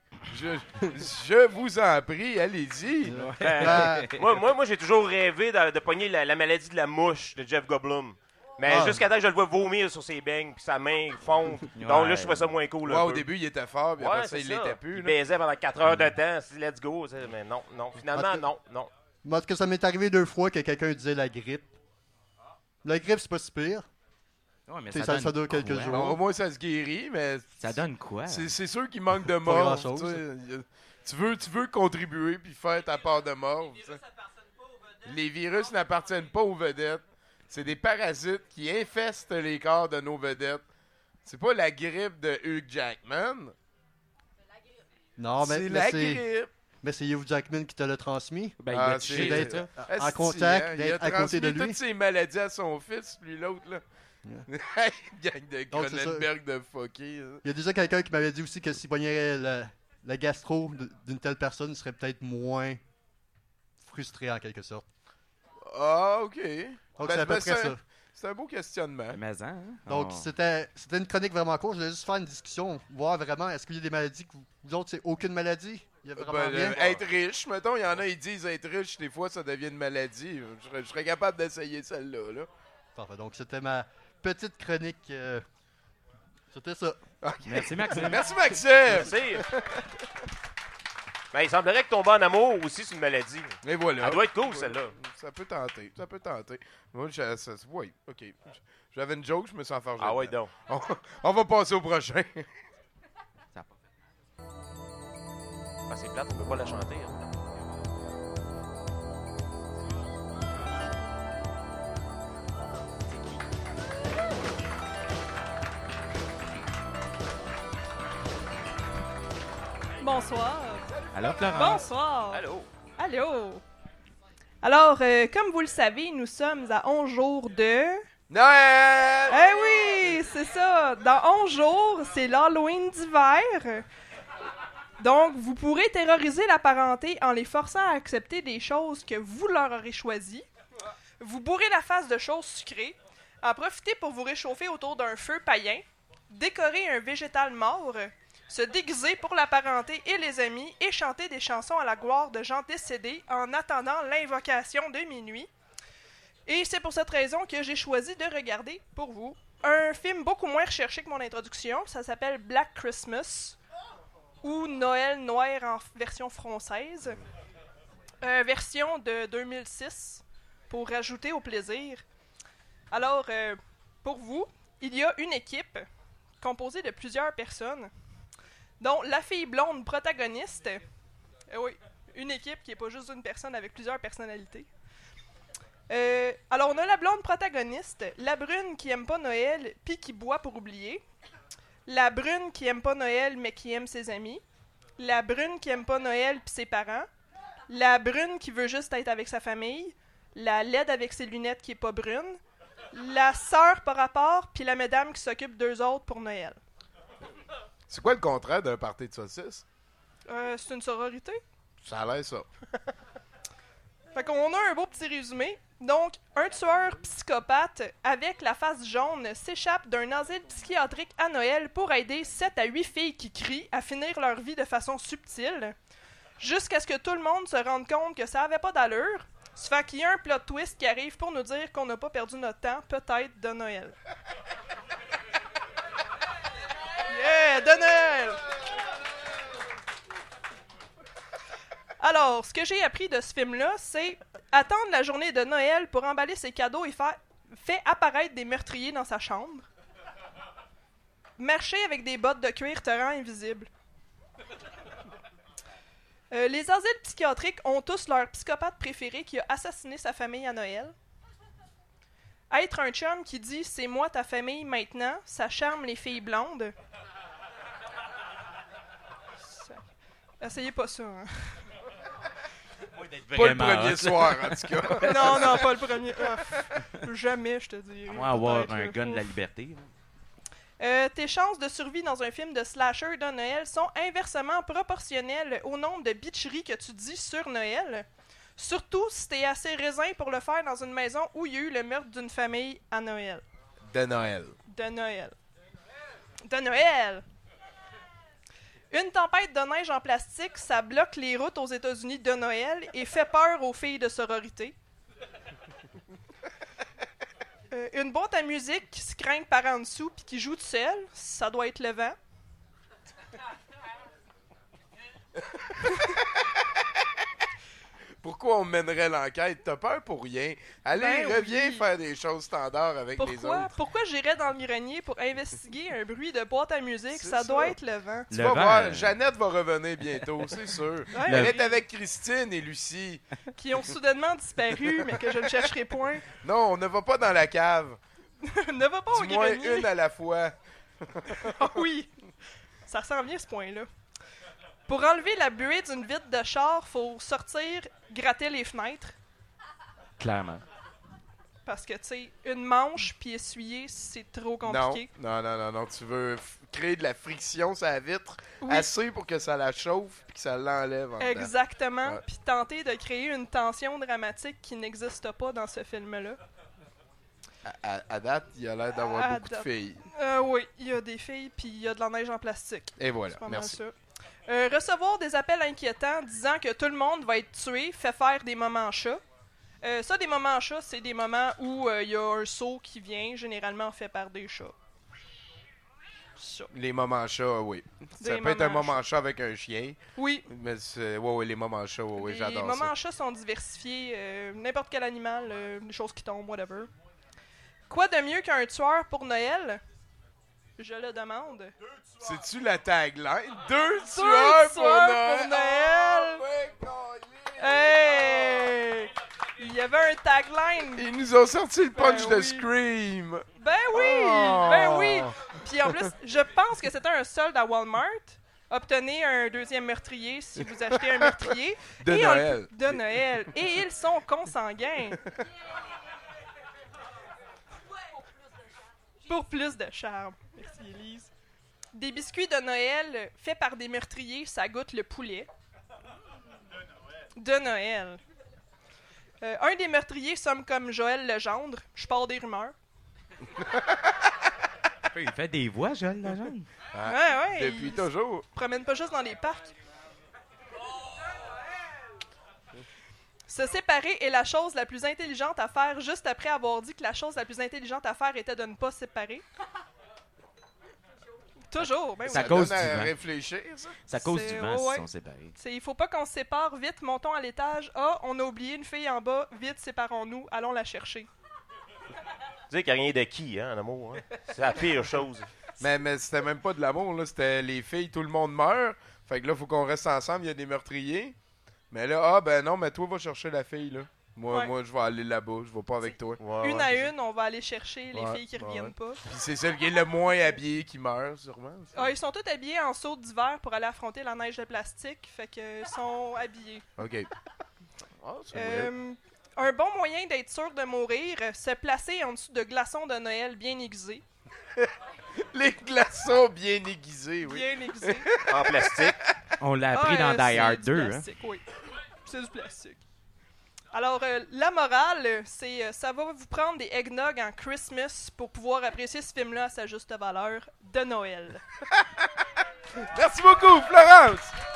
[SPEAKER 5] Je vous en prie, allez-y.
[SPEAKER 6] Moi, j'ai toujours rêvé de pogner la maladie de la mouche de Jeff Goldblum. Mais
[SPEAKER 7] Ah.
[SPEAKER 6] jusqu'à temps que je le vois vomir sur ses beignes, puis sa main fond. Donc là, je trouvais ça moins cool.
[SPEAKER 5] Ouais,
[SPEAKER 6] un
[SPEAKER 5] au
[SPEAKER 6] peu.
[SPEAKER 5] début, il était fort, puis
[SPEAKER 6] Ouais,
[SPEAKER 5] après ça,
[SPEAKER 6] c'est
[SPEAKER 5] il l'était plus.
[SPEAKER 6] Il
[SPEAKER 5] là.
[SPEAKER 6] baisait pendant 4 heures de temps. Let's go. Mais non. Finalement,
[SPEAKER 7] Parce que-
[SPEAKER 6] non.
[SPEAKER 7] Parce que ça m'est arrivé 2 fois que quelqu'un disait la grippe. La grippe, c'est pas si pire.
[SPEAKER 2] Ouais, mais
[SPEAKER 7] T'sais,
[SPEAKER 2] ça
[SPEAKER 7] ça
[SPEAKER 2] donne
[SPEAKER 7] dure quelques
[SPEAKER 2] quoi?
[SPEAKER 7] jours.
[SPEAKER 5] Bon, au moins, ça se guérit, mais
[SPEAKER 2] Ça donne quoi?
[SPEAKER 5] c'est sûr qu'il manque de morve.
[SPEAKER 7] grand-chose.
[SPEAKER 5] Tu veux contribuer puis faire ta part de morve. tu sais. Les virus n'appartiennent pas aux vedettes. C'est des parasites qui infestent les corps de nos vedettes. C'est pas la grippe de Hugh Jackman.
[SPEAKER 7] Non,
[SPEAKER 5] c'est
[SPEAKER 7] mais
[SPEAKER 5] la
[SPEAKER 7] c'est...
[SPEAKER 5] grippe.
[SPEAKER 7] Mais c'est Hugh Jackman qui te l'a transmis.
[SPEAKER 2] Ben, il
[SPEAKER 5] Ah,
[SPEAKER 2] a
[SPEAKER 5] c'est
[SPEAKER 2] touché,
[SPEAKER 7] d'être-
[SPEAKER 2] ça.
[SPEAKER 7] En
[SPEAKER 5] Asti,
[SPEAKER 7] contact,
[SPEAKER 5] hein,
[SPEAKER 7] d'être
[SPEAKER 5] il a
[SPEAKER 7] à côté de
[SPEAKER 5] transmis
[SPEAKER 7] lui.
[SPEAKER 5] toutes ses maladies à son fils, lui l'autre là. Gang de
[SPEAKER 7] Donc, c'est ça.
[SPEAKER 5] Cronenberg de fucké. hein.
[SPEAKER 7] Il y a déjà quelqu'un qui m'avait dit aussi que s'il pognait la gastro d'une telle personne, il serait peut-être moins frustré en quelque sorte.
[SPEAKER 5] Ah, ok.
[SPEAKER 7] Donc
[SPEAKER 5] Ben,
[SPEAKER 7] c'est à peu
[SPEAKER 5] ben,
[SPEAKER 7] près ça.
[SPEAKER 5] C'est un beau questionnement.
[SPEAKER 2] Mais hein?
[SPEAKER 7] Donc
[SPEAKER 2] Oh.
[SPEAKER 7] c'était une chronique vraiment courte. Je voulais juste faire une discussion, voir vraiment est-ce qu'il y a des maladies que vous autres, c'est aucune maladie? Il y a vraiment
[SPEAKER 5] Ben,
[SPEAKER 7] rien?
[SPEAKER 5] être riche, mettons, il y en a, ils disent être riche, des fois, ça devient une maladie. Je serais capable d'essayer celle-là. Là.
[SPEAKER 7] Parfait. Donc c'était ma petite chronique. C'était ça.
[SPEAKER 5] Ok.
[SPEAKER 2] Merci, Maxime.
[SPEAKER 5] Merci, Maxime!
[SPEAKER 6] Merci. Ben, il semblerait que tomber en amour aussi, c'est une maladie.
[SPEAKER 5] Et voilà.
[SPEAKER 6] Elle doit être cool, celle-là.
[SPEAKER 5] Ça peut tenter. Moi, oui, ok. J'avais une joke, je me suis enfargé.
[SPEAKER 6] Ah ouais,
[SPEAKER 5] dedans.
[SPEAKER 6] donc.
[SPEAKER 5] On va passer au prochain.
[SPEAKER 2] Ça a pas fait.
[SPEAKER 6] Ah, c'est plate, on peut pas la chanter. hein.
[SPEAKER 8] Bonsoir.
[SPEAKER 2] Alors, Florence?
[SPEAKER 8] Bonsoir.
[SPEAKER 6] Allô?
[SPEAKER 8] Allô. Alors, comme vous le savez, nous sommes à 11 jours de...
[SPEAKER 5] Noël!
[SPEAKER 8] Eh oui, c'est ça. Dans 11 jours, c'est l'Halloween d'hiver. Donc, vous pourrez terroriser la parenté en les forçant à accepter des choses que vous leur aurez choisies. Vous bourrez la face de choses sucrées. En profitez pour vous réchauffer autour d'un feu païen. Décorer un végétal mort. Se déguiser pour la parenté et les amis et chanter des chansons à la gloire de gens décédés en attendant l'invocation de minuit. Et c'est pour cette raison que j'ai choisi de regarder pour vous un film beaucoup moins recherché que mon introduction. Ça s'appelle Black Christmas ou Noël noir en version française. Version de 2006 pour rajouter au plaisir. Alors, pour vous, il y a une équipe composée de plusieurs personnes, dont la fille blonde protagoniste. Oui, une équipe qui n'est pas juste une personne avec plusieurs personnalités. Alors, on a la blonde protagoniste, la brune qui aime pas Noël puis qui boit pour oublier, la brune qui aime pas Noël mais qui aime ses amis, la brune qui aime pas Noël puis ses parents, la brune qui veut juste être avec sa famille, la laide avec ses lunettes qui est pas brune, la sœur par rapport puis la madame qui s'occupe d'eux autres pour Noël.
[SPEAKER 5] C'est quoi le contraire d'un party de saucisses?
[SPEAKER 8] C'est une sororité.
[SPEAKER 5] Ça a l'air ça.
[SPEAKER 8] Fait qu'on a un beau petit résumé. Donc, un tueur psychopathe avec la face jaune s'échappe d'un asile psychiatrique à Noël pour aider 7 à 8 filles qui crient à finir leur vie de façon subtile, jusqu'à ce que tout le monde se rende compte que ça avait pas d'allure. Ça fait qu'il y a un plot twist qui arrive pour nous dire qu'on n'a pas perdu notre temps, peut-être, de Noël. Yeah, de Noël! Alors, ce que j'ai appris de ce film-là, c'est attendre la journée de Noël pour emballer ses cadeaux et fait apparaître des meurtriers dans sa chambre. Marcher avec des bottes de cuir te rend invisible. Les asiles psychiatriques ont tous leur psychopathe préféré qui a assassiné sa famille à Noël. Être un chum qui dit « c'est moi ta famille maintenant », ça charme les filles blondes. Essayez pas ça, hein.
[SPEAKER 5] Pas le premier soir, en tout cas.
[SPEAKER 8] Non, pas le premier. Jamais, je te dis.
[SPEAKER 2] À moins avoir un gun de la liberté.
[SPEAKER 8] Tes chances de survie dans un film de slasher de Noël sont inversement proportionnelles au nombre de bitcheries que tu dis sur Noël. Surtout si t'es assez raisin pour le faire dans une maison où il y a eu le meurtre d'une famille à Noël.
[SPEAKER 5] De Noël.
[SPEAKER 8] De Noël. De Noël! Une tempête de neige en plastique, ça bloque les routes aux États-Unis de Noël et fait peur aux filles de sororité. Une boîte à musique qui se craint par en dessous puis qui joue tout seul, ça doit être le vent.
[SPEAKER 5] Pourquoi on mènerait l'enquête? T'as peur pour rien. Allez, reviens
[SPEAKER 8] oui.
[SPEAKER 5] faire des choses standards avec les autres.
[SPEAKER 8] Pourquoi j'irais dans le grenier pour investiguer un bruit de boîte à musique? Ça doit être le vent.
[SPEAKER 5] Tu vas voir, Jeannette va revenir bientôt, c'est sûr.
[SPEAKER 8] Ouais,
[SPEAKER 5] Elle est avec Christine et Lucie.
[SPEAKER 8] Qui ont soudainement disparu, mais que je ne chercherai point.
[SPEAKER 5] Non, on ne va pas dans la cave.
[SPEAKER 8] Ne va pas au
[SPEAKER 5] Du moins
[SPEAKER 8] grenier.
[SPEAKER 5] une à la fois.
[SPEAKER 8] Ah oui! Ça ressemble bien à ce point-là. Pour enlever la buée d'une vitre de char, faut sortir, gratter les fenêtres.
[SPEAKER 2] Clairement.
[SPEAKER 8] Parce que, tu sais, une manche puis essuyer, c'est trop compliqué.
[SPEAKER 5] Non. Tu veux créer de la friction sur la vitre
[SPEAKER 8] Oui.
[SPEAKER 5] assez pour que ça la chauffe puis que ça l'enlève en dedans.
[SPEAKER 8] Exactement.
[SPEAKER 5] Ouais.
[SPEAKER 8] Puis tenter de créer une tension dramatique qui n'existe pas dans ce film-là.
[SPEAKER 5] À date, il y a l'air d'avoir
[SPEAKER 8] À
[SPEAKER 5] beaucoup de
[SPEAKER 8] date.
[SPEAKER 5] filles.
[SPEAKER 8] Oui, il y a des filles puis il y a de la neige en plastique.
[SPEAKER 5] Et voilà,
[SPEAKER 8] C'est pas mal
[SPEAKER 5] merci.
[SPEAKER 8] ça. Recevoir des appels inquiétants disant que tout le monde va être tué fait faire des moments chats. Ça, des moments chats, c'est des moments où il y a un saut qui vient, généralement fait par des chats. Ça.
[SPEAKER 5] Les moments chats, oui. Ça
[SPEAKER 8] Des
[SPEAKER 5] peut être un
[SPEAKER 8] moments
[SPEAKER 5] moment chat avec un chien.
[SPEAKER 8] Oui,
[SPEAKER 5] Mais ouais, les moments chats, oui,
[SPEAKER 8] les
[SPEAKER 5] j'adore
[SPEAKER 8] moments
[SPEAKER 5] ça.
[SPEAKER 8] chats sont diversifiés. N'importe quel animal, des choses qui tombent, whatever. Quoi de mieux qu'un tueur pour Noël? Je le demande.
[SPEAKER 5] C'est-tu la tagline? Deux tueurs
[SPEAKER 8] tueurs
[SPEAKER 5] pour Noël!
[SPEAKER 8] pour Noël!
[SPEAKER 5] Oh, ouais, câlisse!
[SPEAKER 8] Hey! Il y avait un tagline.
[SPEAKER 5] Ils nous ont sorti le punch
[SPEAKER 8] Ben
[SPEAKER 5] de
[SPEAKER 8] oui.
[SPEAKER 5] Scream!
[SPEAKER 8] Ben oui!
[SPEAKER 5] Oh!
[SPEAKER 8] Ben oui! Puis en plus, je pense que c'était un solde à Walmart. Obtenez un deuxième meurtrier si vous achetez un meurtrier.
[SPEAKER 5] De
[SPEAKER 8] Et
[SPEAKER 5] Noël.
[SPEAKER 8] De Noël. Et ils sont consanguins. Pour plus de charme. Merci, Élise. Des biscuits de Noël faits par des meurtriers, ça goûte le poulet. De Noël. Un des meurtriers somme comme Joël Legendre. Je pars des rumeurs.
[SPEAKER 2] Il fait des voix, Joël Legendre.
[SPEAKER 8] Ouais,
[SPEAKER 5] Depuis
[SPEAKER 8] il
[SPEAKER 5] toujours.
[SPEAKER 8] se promène pas juste dans les parcs. Se séparer est la chose la plus intelligente à faire juste après avoir dit que la chose la plus intelligente à faire était de ne pas se séparer. Toujours, ben oui.
[SPEAKER 2] Ça cause
[SPEAKER 5] donne
[SPEAKER 2] du
[SPEAKER 5] à
[SPEAKER 2] vent.
[SPEAKER 5] réfléchir, ça.
[SPEAKER 2] Ça cause
[SPEAKER 8] C'est-
[SPEAKER 2] du vent
[SPEAKER 8] ouais.
[SPEAKER 2] s'ils sont séparés.
[SPEAKER 8] Il faut pas qu'on se sépare. Vite, montons à l'étage. Ah, on a oublié une fille en bas. Vite, séparons-nous. Allons la chercher.
[SPEAKER 6] Tu sais qu'il n'y a rien d'acquis, hein, en amour. Hein? C'est la pire chose.
[SPEAKER 5] Mais c'était même pas de l'amour, là. C'était les filles, tout le monde meurt. Fait que là, faut qu'on reste ensemble, il y a des meurtriers. Mais là, ben non, mais toi, va chercher la fille, là.
[SPEAKER 8] Ouais.
[SPEAKER 5] Moi, je vais aller là-bas, je vais pas avec toi.
[SPEAKER 6] Ouais,
[SPEAKER 8] Une
[SPEAKER 6] ouais,
[SPEAKER 8] à
[SPEAKER 6] c'est ça.
[SPEAKER 8] une, on va aller chercher les
[SPEAKER 5] Ouais,
[SPEAKER 8] filles qui
[SPEAKER 5] ouais,
[SPEAKER 8] reviennent
[SPEAKER 5] ouais.
[SPEAKER 8] pas.
[SPEAKER 5] Puis c'est celle qui est le moins habillée qui meurt, sûrement. aussi.
[SPEAKER 8] Ah, ils sont tous habillés en saut d'hiver pour aller affronter la neige de plastique. Fait que sont habillés.
[SPEAKER 5] OK. Ah, c'est vrai.
[SPEAKER 8] Un bon moyen d'être sûr de mourir, se placer en dessous de glaçons de Noël bien aiguisés.
[SPEAKER 5] Les glaçons bien aiguisés, oui.
[SPEAKER 8] Bien aiguisés.
[SPEAKER 6] En plastique.
[SPEAKER 2] On l'a appris dans Die
[SPEAKER 8] c'est
[SPEAKER 2] Hard
[SPEAKER 8] du
[SPEAKER 2] 2. Hein?
[SPEAKER 8] plastique, oui. C'est du plastique. Alors, la morale, c'est ça va vous prendre des eggnog en Christmas pour pouvoir apprécier ce film-là à sa juste valeur de Noël.
[SPEAKER 5] Merci beaucoup, Florence!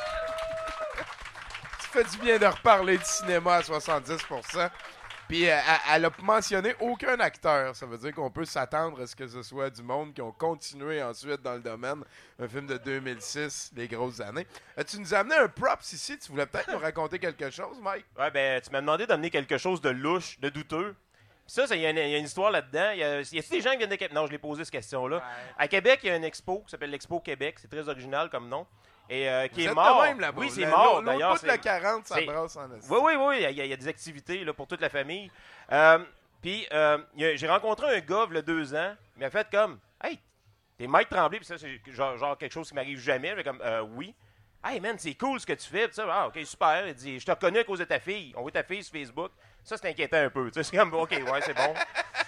[SPEAKER 5] Tu fais du bien de reparler de cinéma à 70%. Puis elle a mentionné aucun acteur. Ça veut dire qu'on peut s'attendre à ce que ce soit du monde qui ont continué ensuite dans le domaine. Un film de 2006, les grosses années. Tu nous as amené un props ici. Tu voulais peut-être nous raconter quelque chose, Mike?
[SPEAKER 6] Ouais, ben, tu m'as demandé d'amener quelque chose de louche, de douteux. Ça, il y a une histoire là-dedans. Y a des gens qui viennent de Québec? Non, je l'ai posé cette question-là. Ouais. À Québec, il y a une expo qui s'appelle l'Expo Québec. C'est très original comme nom. Et qui est mort.
[SPEAKER 5] Même là-bas.
[SPEAKER 6] Oui, c'est mort d'ailleurs.
[SPEAKER 5] L'autre bout de la 40, ça brasse en Asie.
[SPEAKER 6] Oui, il y a des activités là, pour toute la famille. Puis j'ai rencontré un gars il y a 2 ans. Il m'a fait comme hey, t'es Mike Tremblay. Puis ça, c'est genre quelque chose qui m'arrive jamais. Comme oui. Hey man, c'est cool ce que tu fais. Puis ça, ok, super. Il dit je te reconnais à cause de ta fille. On voit ta fille sur Facebook. Ça, c'est inquiétant un peu. C'est comme ok, ouais, c'est bon.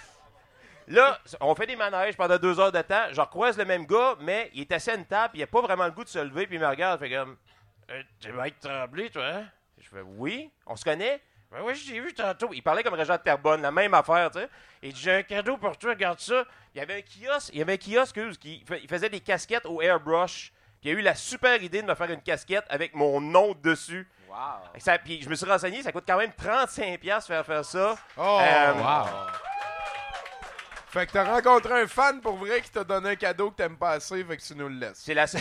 [SPEAKER 6] Là, on fait des manèges pendant 2 heures de temps. Je recroise le même gars, mais il est assis à une table, il n'a pas vraiment le goût de se lever, puis il me regarde, il fait comme t'es Mike Tremblay, toi, hein? Je fais oui, on se connaît? Ben oui, je t'ai vu tantôt. Il parlait comme Régent de Terrebonne, la même affaire, tu sais. Il dit j'ai un cadeau pour toi, regarde ça. Il y avait un kiosque, qui faisait des casquettes au airbrush. Puis il a eu la super idée de me faire une casquette avec mon nom dessus. Wow! Puis je me suis renseigné, ça coûte quand même 35$ faire ça.
[SPEAKER 5] Oh! Wow! Fait que t'as rencontré un fan pour vrai qui t'a donné un cadeau que t'aimes pas assez, fait que tu nous le laisses.
[SPEAKER 6] C'est la seule...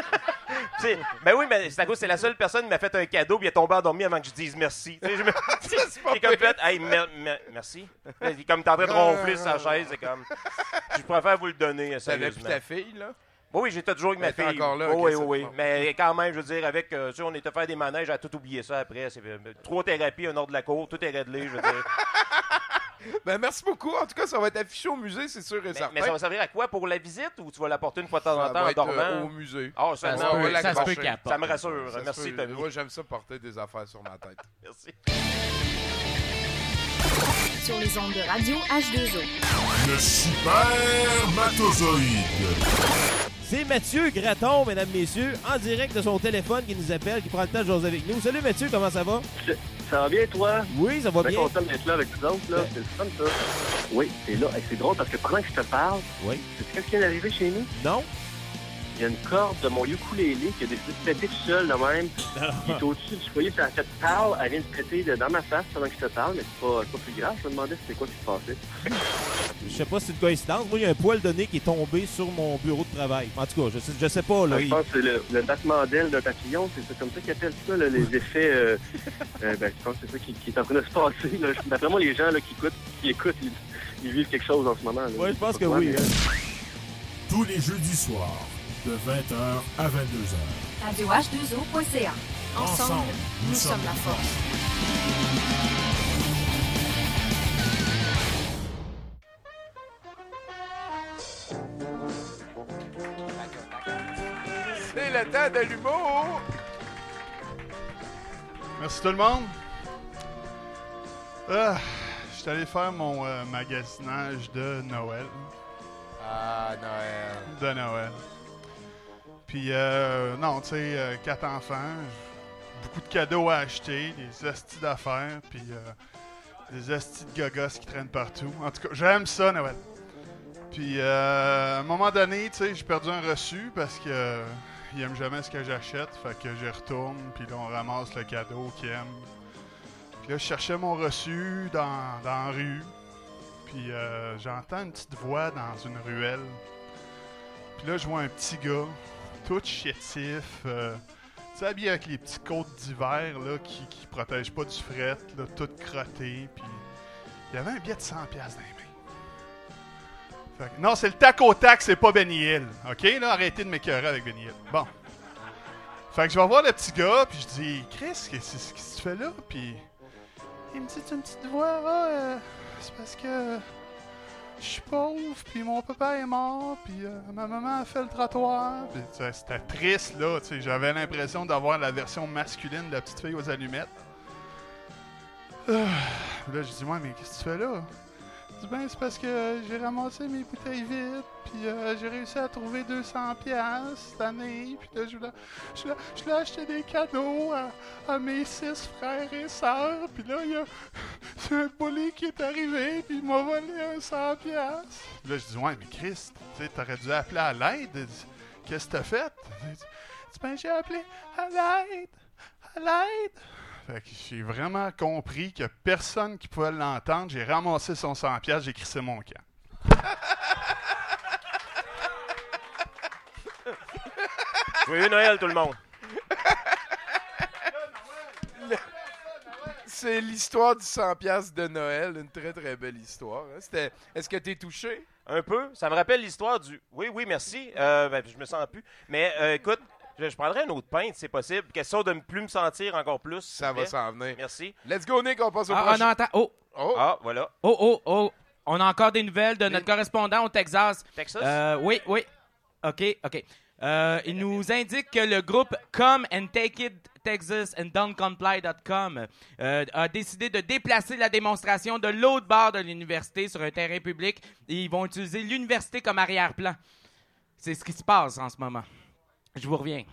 [SPEAKER 6] ben oui, mais c'est à cause c'est la seule personne qui m'a fait un cadeau puis il est tombé endormi avant que je dise merci. C'est comme fait, hey, merci. Il est comme t'es en train de ronfler sur sa chaise, c'est comme... Je préfère vous le donner, sérieusement.
[SPEAKER 5] T'avais plus ta fille, là?
[SPEAKER 6] Oui, j'étais toujours avec ma fille.
[SPEAKER 5] Encore là,
[SPEAKER 6] oui. Mais quand même, je veux dire, avec... on était faire des manèges, j'ai tout oublié ça après. 3 thérapies, un ordre de la cour, tout est réglé, je veux dire...
[SPEAKER 5] Ben, merci beaucoup. En tout cas, ça va être affiché au musée, c'est sûr et certain.
[SPEAKER 6] Mais ça va servir à quoi? Pour la visite ou tu vas l'apporter une fois de temps en temps en dormant?
[SPEAKER 5] Au musée.
[SPEAKER 6] Ah,
[SPEAKER 2] ça se peut capoter.
[SPEAKER 6] Ça me rassure. Merci, Tommy.
[SPEAKER 5] Moi, j'aime ça porter des affaires sur ma tête.
[SPEAKER 6] Merci.
[SPEAKER 9] Sur les ondes de radio H2O.
[SPEAKER 10] Le super matozoïde.
[SPEAKER 11] C'est Mathieu Graton, mesdames, messieurs, en direct de son téléphone qui nous appelle, qui prend le temps de jaser avec nous. Salut Mathieu, comment ça va?
[SPEAKER 12] Ça va bien, toi?
[SPEAKER 11] Oui, ça va bien.
[SPEAKER 12] Je suis content d'être là avec vous autres, là. C'est le fun, ça. Oui, c'est là. C'est drôle parce que pendant que je te parle,
[SPEAKER 11] oui.
[SPEAKER 12] Tu sais qu'est-ce qui vient d'arriver chez nous?
[SPEAKER 11] Non.
[SPEAKER 12] Il y a une corde de mon ukulélé qui a décidé de péter tout seul, de même. Il est au-dessus du foyer, ça te parle, elle vient de péter dans ma face pendant que je te parle, mais c'est pas plus grave. Je me demandais c'était quoi qui se passait.
[SPEAKER 11] Je sais pas si c'est une coïncidence. Moi, il y a un poil de nez qui est tombé sur mon bureau de travail. En tout cas, je sais pas. Là,
[SPEAKER 12] je pense que c'est le battement d'aile d'un papillon, c'est comme ça qu'ils appellent ça, là, les effets. Je pense que c'est ça qui est en train de se passer. Là. D'après moi, les gens là, qui écoutent, ils vivent quelque chose en ce moment.
[SPEAKER 11] Oui, je pense que oui.
[SPEAKER 10] Tous les jeudis soirs, de 20h à 22h.
[SPEAKER 9] Radio H2O.ca. Ensemble, nous sommes la force.
[SPEAKER 5] C'est le temps de l'humour!
[SPEAKER 13] Merci tout le monde. Je suis allé faire mon magasinage de Noël.
[SPEAKER 5] Ah, Noël.
[SPEAKER 13] De Noël. Puis, non, tu sais, 4 enfants, beaucoup de cadeaux à acheter, des hosties d'affaires, puis des hosties de gogos qui traînent partout. En tout cas, j'aime ça, Noël. Puis, à un moment donné, tu sais, j'ai perdu un reçu parce que il aime jamais ce que j'achète, fait que j'y retourne, puis là, on ramasse le cadeau qu'il aime. Puis là, je cherchais mon reçu dans la rue, puis j'entends une petite voix dans une ruelle. Puis là, je vois un petit gars, tout chétif, tu sais, habillé avec les petits côtes d'hiver, là, qui protègent pas du fret, là, tout crotté, puis il y avait un billet de 100$ dans les mains. Fait que, non, c'est le tac au tac, c'est pas Benny Hill, ok? Là, arrêtez de m'écœurer avec Benny Hill. Bon. Fait que je vais voir le petit gars, puis je dis, Chris, qu'est-ce que tu fais là? Puis il me dit, une petite voix, c'est parce que je suis pauvre, puis mon papa est mort, puis ma maman a fait le trottoir. Puis c'était triste, là, tu sais, j'avais l'impression d'avoir la version masculine de la petite fille aux allumettes. Là, je dis, ouais, mais qu'est-ce que tu fais là? dit, ben, c'est parce que j'ai ramassé mes bouteilles vides, puis j'ai réussi à trouver 200$ cette année, puis là, je voulais acheter des cadeaux à mes 6 frères et sœurs, puis là, il y a un bully qui est arrivé, puis il m'a volé 100$. Puis là, je dis, ouais, mais Christ, tu sais, t'aurais dû appeler à l'aide. Qu'est-ce que t'as fait? Il dit, ben, j'ai appelé à l'aide. Fait que j'ai vraiment compris que personne qui pouvait l'entendre. J'ai ramassé son 100$, j'ai crissé mon camp.
[SPEAKER 6] Joyeux Noël, tout le monde.
[SPEAKER 5] C'est l'histoire du 100$ de Noël, une très très belle histoire. Hein. Est-ce que t'es touché?
[SPEAKER 6] Un peu. Ça me rappelle l'histoire du... Oui, merci. Je me sens plus. Mais écoute, je prendrais une autre pinte, si c'est possible. Question de ne plus me sentir encore plus.
[SPEAKER 5] Ça va s'en venir.
[SPEAKER 6] Merci.
[SPEAKER 5] Let's go, Nick, on passe au prochain.
[SPEAKER 2] Non, attends. Oh.
[SPEAKER 6] Ah, voilà.
[SPEAKER 2] Oh. On a encore des nouvelles de notre correspondant au Texas.
[SPEAKER 6] Texas?
[SPEAKER 2] Oui. OK. Il nous indique que le groupe Come and Take It Texas and Don'tComply.com a décidé de déplacer la démonstration de l'autre bord de l'université sur un terrain public et ils vont utiliser l'université comme arrière-plan. C'est ce qui se passe en ce moment. Je vous reviens.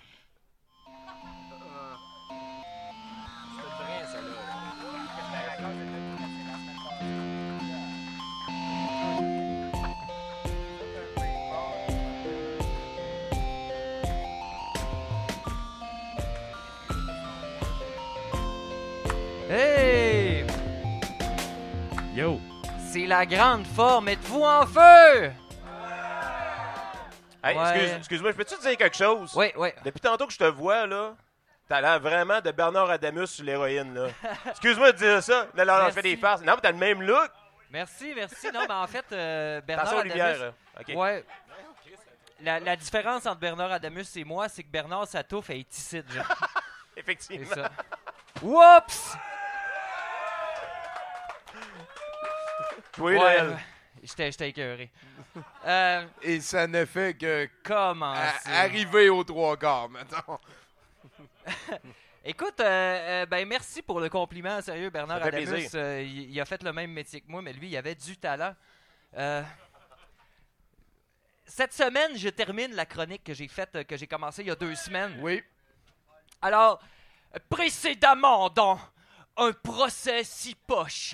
[SPEAKER 14] Hey!
[SPEAKER 2] Yo!
[SPEAKER 14] C'est la grande forme, êtes-vous en feu?
[SPEAKER 6] Hey,
[SPEAKER 14] Ouais.
[SPEAKER 6] excuse-moi, je peux-tu te dire quelque chose?
[SPEAKER 14] Oui.
[SPEAKER 6] Depuis tantôt que je te vois, là, t'as l'air vraiment de Bernard Adamus sur l'héroïne, là. Excuse-moi de dire ça. Non, je fais des farces. Non, mais t'as le même look.
[SPEAKER 14] Merci. Non, mais en fait, Bernard
[SPEAKER 6] Attention aux
[SPEAKER 14] Adamus...
[SPEAKER 6] lumières, là. OK.
[SPEAKER 14] Ouais. La différence entre Bernard Adamus et moi, c'est que Bernard, sa touffe, elle est ici, genre.
[SPEAKER 6] Effectivement.
[SPEAKER 14] C'est ça. Whoops!
[SPEAKER 6] Oui, Noël.
[SPEAKER 14] J'étais écœuré.
[SPEAKER 5] Et ça ne fait que
[SPEAKER 14] Comment
[SPEAKER 5] arriver aux 3/4, mettons.
[SPEAKER 14] Écoute, merci pour le compliment, sérieux, Bernard
[SPEAKER 6] Ça fait
[SPEAKER 14] Adamus.
[SPEAKER 6] plaisir.
[SPEAKER 14] Il a fait le même métier que moi, mais lui, il avait du talent. Cette semaine, je termine la chronique que j'ai commencée il y a 2 semaines.
[SPEAKER 5] Oui.
[SPEAKER 14] Alors, précédemment dans un procès si poche.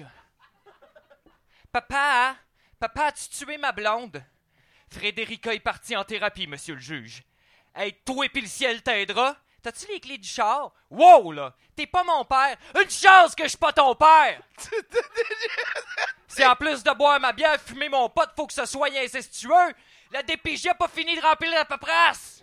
[SPEAKER 14] Papa, as-tu tué ma blonde? Frédérica est partie en thérapie, monsieur le juge. Hey, toi et puis le ciel t'aidera. T'as-tu les clés du char? Wow, là! T'es pas mon père! Une chance que je suis pas ton père! Si en plus de boire ma bière, fumer mon pote, faut que ce soit incestueux, la DPJ a pas fini de remplir la paperasse!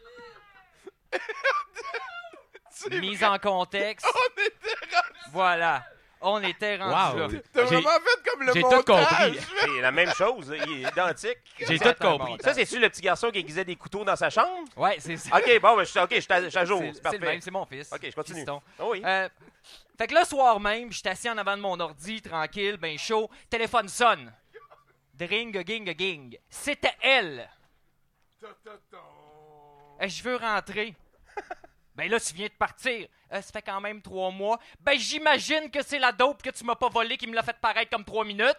[SPEAKER 14] Mise en contexte.
[SPEAKER 5] On était rendu...
[SPEAKER 14] Voilà. On était rendu là.
[SPEAKER 5] T'as vraiment fait comme le
[SPEAKER 2] j'ai
[SPEAKER 5] montage.
[SPEAKER 2] tout compris.
[SPEAKER 6] C'est la même chose, là. Il est identique.
[SPEAKER 2] J'ai tout compris.
[SPEAKER 6] Ça, c'est-tu le petit garçon qui aiguisait des couteaux dans sa chambre?
[SPEAKER 14] Ouais, c'est ça.
[SPEAKER 6] OK, bon, je suis à jour. C'est
[SPEAKER 14] C'est
[SPEAKER 6] parfait.
[SPEAKER 14] le même, c'est mon fils.
[SPEAKER 6] OK, je continue.
[SPEAKER 14] Fiston.
[SPEAKER 6] Oh oui.
[SPEAKER 14] Fait que le soir même, j'étais assis en avant de mon ordi, tranquille, ben chaud. Téléphone sonne. Dring. C'était elle. Je veux rentrer. Ben là, tu viens de partir. Ça fait quand même 3 mois. Ben j'imagine que c'est la dope que tu m'as pas volée qui me l'a fait paraître comme 3 minutes.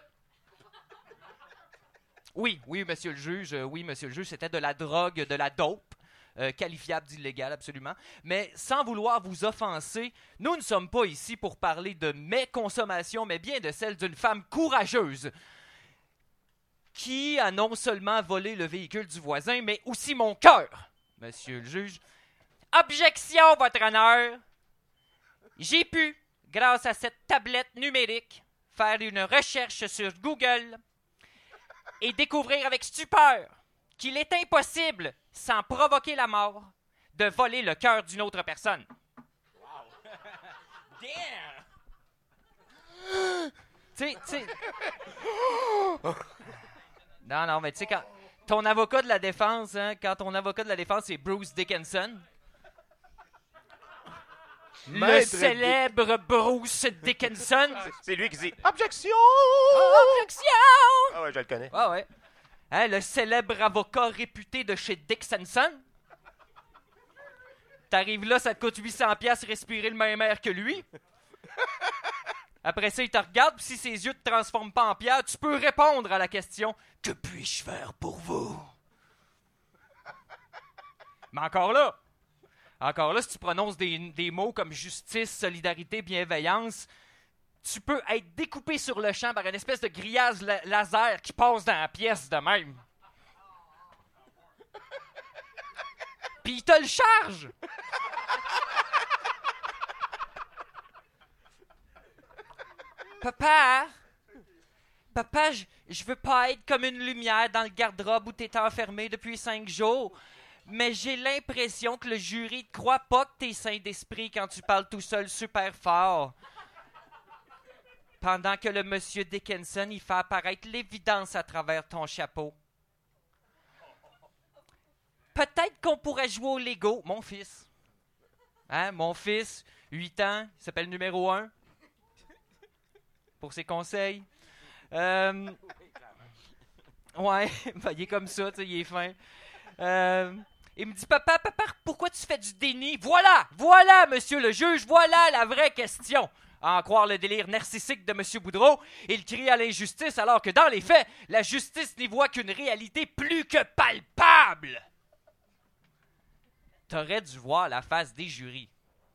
[SPEAKER 14] Oui, monsieur le juge. C'était de la drogue, de la dope. Qualifiable d'illégal, absolument. Mais sans vouloir vous offenser, nous ne sommes pas ici pour parler de mes consommations, mais bien de celle d'une femme courageuse qui a non seulement volé le véhicule du voisin, mais aussi mon cœur, monsieur le juge. Objection, votre honneur. J'ai pu, grâce à cette tablette numérique, faire une recherche sur Google et découvrir avec stupeur qu'il est impossible, sans provoquer la mort, de voler le cœur d'une autre personne. Wow. Damn! Tu sais... Non, mais tu sais, quand ton avocat de la défense, c'est Bruce Dickinson. Le célèbre Bruce Dickinson.
[SPEAKER 6] C'est lui qui dit « Objection! » Ah ouais, je le connais.
[SPEAKER 14] Ah ouais. Hein, le célèbre avocat réputé de chez Dickinson. T'arrives là, ça te coûte 800$ respirer le même air que lui. Après ça, il te regarde, puis si ses yeux te transforment pas en pierre, tu peux répondre à la question « Que puis-je faire pour vous? » Mais encore là, si tu prononces des mots comme justice, solidarité, bienveillance, tu peux être découpé sur le champ par une espèce de grillage laser qui passe dans la pièce de même. Puis il te le charge! Papa, je veux pas être comme une lumière dans le garde-robe où t'es enfermé depuis 5 jours. Mais j'ai l'impression que le jury ne croit pas que t'es sain d'esprit quand tu parles tout seul super fort. Pendant que le monsieur Dickinson, il fait apparaître l'évidence à travers ton chapeau. Peut-être qu'on pourrait jouer au Lego. Mon fils. Hein, mon fils, 8 ans, il s'appelle numéro 1. Pour ses conseils. Ouais, ben, il est comme ça, tu sais, il est fin. Il me dit, papa, pourquoi tu fais du déni? Voilà, monsieur le juge, voilà la vraie question. À en croire le délire narcissique de monsieur Boudreau, il crie à l'injustice alors que dans les faits, la justice n'y voit qu'une réalité plus que palpable. T'aurais dû voir la face des jurys.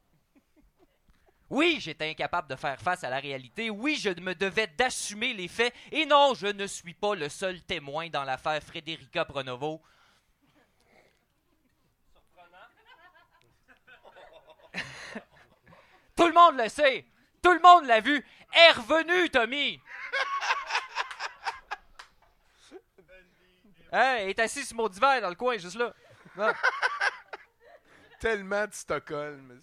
[SPEAKER 14] Oui, j'étais incapable de faire face à la réalité. Oui, je me devais d'assumer les faits. Et non, je ne suis pas le seul témoin dans l'affaire Frédérica Pronovo. Tout le monde le sait. Tout le monde l'a vu. Est revenu, Tommy. Hey, il est assis sur mon divan dans le coin, juste là. Ah.
[SPEAKER 5] Tellement de Stockholm.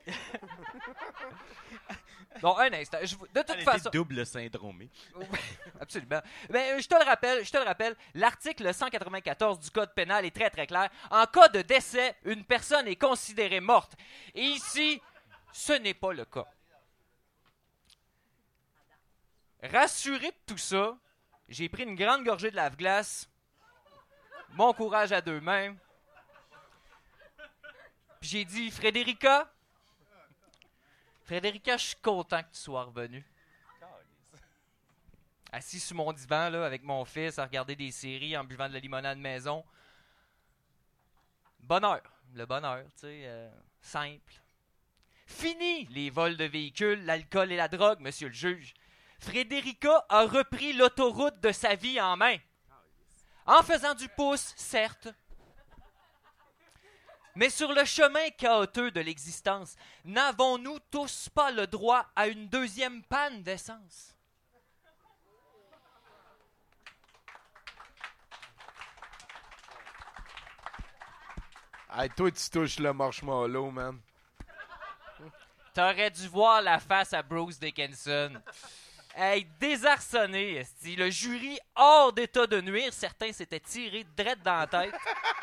[SPEAKER 14] Bon, un instant. De toute façon.
[SPEAKER 2] Double syndromé.
[SPEAKER 14] Absolument. Mais je te le rappelle, l'article 194 du Code pénal est très très clair. En cas de décès, une personne est considérée morte. Et ici, ce n'est pas le cas. Rassuré de tout ça, j'ai pris une grande gorgée de lave-glace, mon courage à 2 mains, puis j'ai dit, Frédérica, je suis content que tu sois revenue. Assis sur mon divan, là, avec mon fils, à regarder des séries en buvant de la limonade maison. Bonheur. Le bonheur, tu sais, simple. Fini les vols de véhicules, l'alcool et la drogue, monsieur le juge. Frédérica a repris l'autoroute de sa vie en main. En faisant du pouce, certes. Mais sur le chemin chaotique de l'existence, n'avons-nous tous pas le droit à une deuxième panne d'essence?
[SPEAKER 5] Hey, toi, tu touches le marshmallow, man.
[SPEAKER 14] T'aurais dû voir la face à Bruce Dickinson. Hey, désarçonné, esti. Le jury hors d'état de nuire, certains s'étaient tirés direct dans la tête.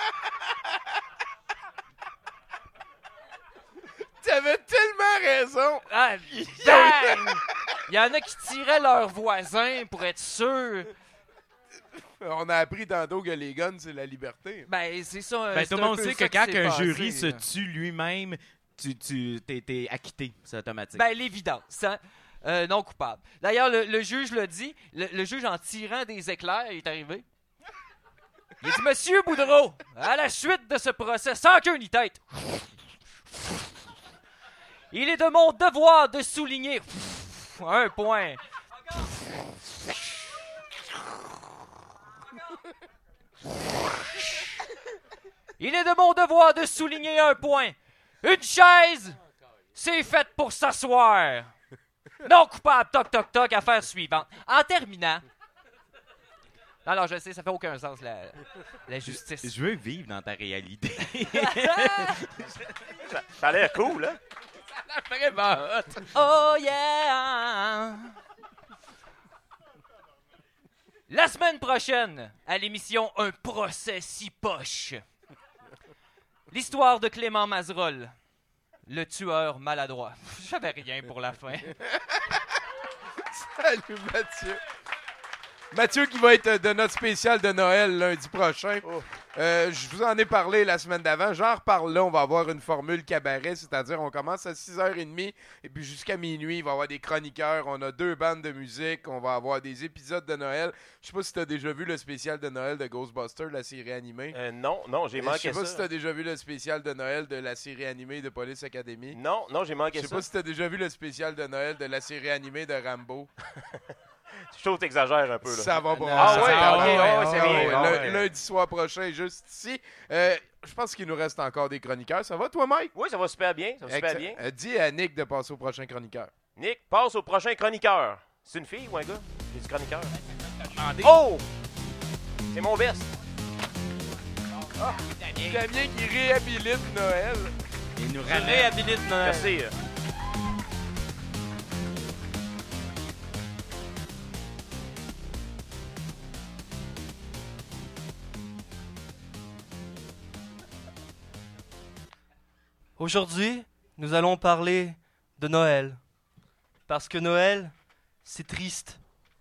[SPEAKER 5] T'avais tellement raison!
[SPEAKER 14] Ah, bang! Il y en a qui tiraient leurs voisins pour être sûrs.
[SPEAKER 5] On a appris tantôt que les guns, c'est la liberté.
[SPEAKER 14] Ben, c'est ça.
[SPEAKER 2] Ben, tout le monde sait que quand un jury se tue lui-même, t'es acquitté, c'est automatique.
[SPEAKER 14] Ben, l'évidence, hein? Non coupable. D'ailleurs, le juge l'a dit. Le juge, en tirant des éclairs, il est arrivé. Il a dit, Monsieur Boudreau, à la suite de ce procès sans queue ni tête, il est de mon devoir de souligner un point. Il est de mon devoir de souligner un point. Une chaise, c'est fait pour s'asseoir. Non coupable, toc, toc, toc, affaire suivante. En terminant... Non, non, je sais, ça fait aucun sens, la justice.
[SPEAKER 2] Je veux vivre dans ta réalité.
[SPEAKER 6] Ça a l'air cool, hein?
[SPEAKER 2] Ça a l'air vraiment hot.
[SPEAKER 14] Oh yeah! La semaine prochaine, à l'émission Un procès si poche. L'histoire de Clément Mazerolle, le tueur maladroit. J'avais rien pour la fin.
[SPEAKER 5] Salut Mathieu. Mathieu qui va être de notre spécial de Noël lundi prochain. Oh. Je vous en ai parlé la semaine d'avant. J'en reparle là. On va avoir une formule cabaret, c'est-à-dire on commence à 6h30 et puis jusqu'à minuit, il va y avoir des chroniqueurs. On a 2 bandes de musique. On va avoir des épisodes de Noël. Je sais pas si tu as déjà vu le spécial de Noël de Ghostbusters, la série animée.
[SPEAKER 6] Non, j'ai manqué ça.
[SPEAKER 5] Je sais pas si tu as déjà vu le spécial de Noël de la série animée de Police Academy.
[SPEAKER 6] Non, j'ai manqué ça.
[SPEAKER 5] Je sais pas si tu as déjà vu le spécial de Noël de la série animée de Rambo.
[SPEAKER 6] Je trouve que t'exagères un peu, là.
[SPEAKER 5] Ça va pas.
[SPEAKER 6] C'est bien.
[SPEAKER 5] Lundi soir prochain, juste ici. Je pense qu'il nous reste encore des chroniqueurs. Ça va, toi, Mike?
[SPEAKER 6] Oui, ça va super bien.
[SPEAKER 5] Dis à Nick de passer au prochain chroniqueur.
[SPEAKER 6] Nick, passe au prochain chroniqueur. C'est une fille ou un gars? J'ai dit chroniqueur. Oh! C'est mon best.
[SPEAKER 5] Damien qui réhabilite Noël.
[SPEAKER 2] Il nous
[SPEAKER 14] réhabilite Noël.
[SPEAKER 6] Merci.
[SPEAKER 15] Aujourd'hui, nous allons parler de Noël. Parce que Noël, c'est triste.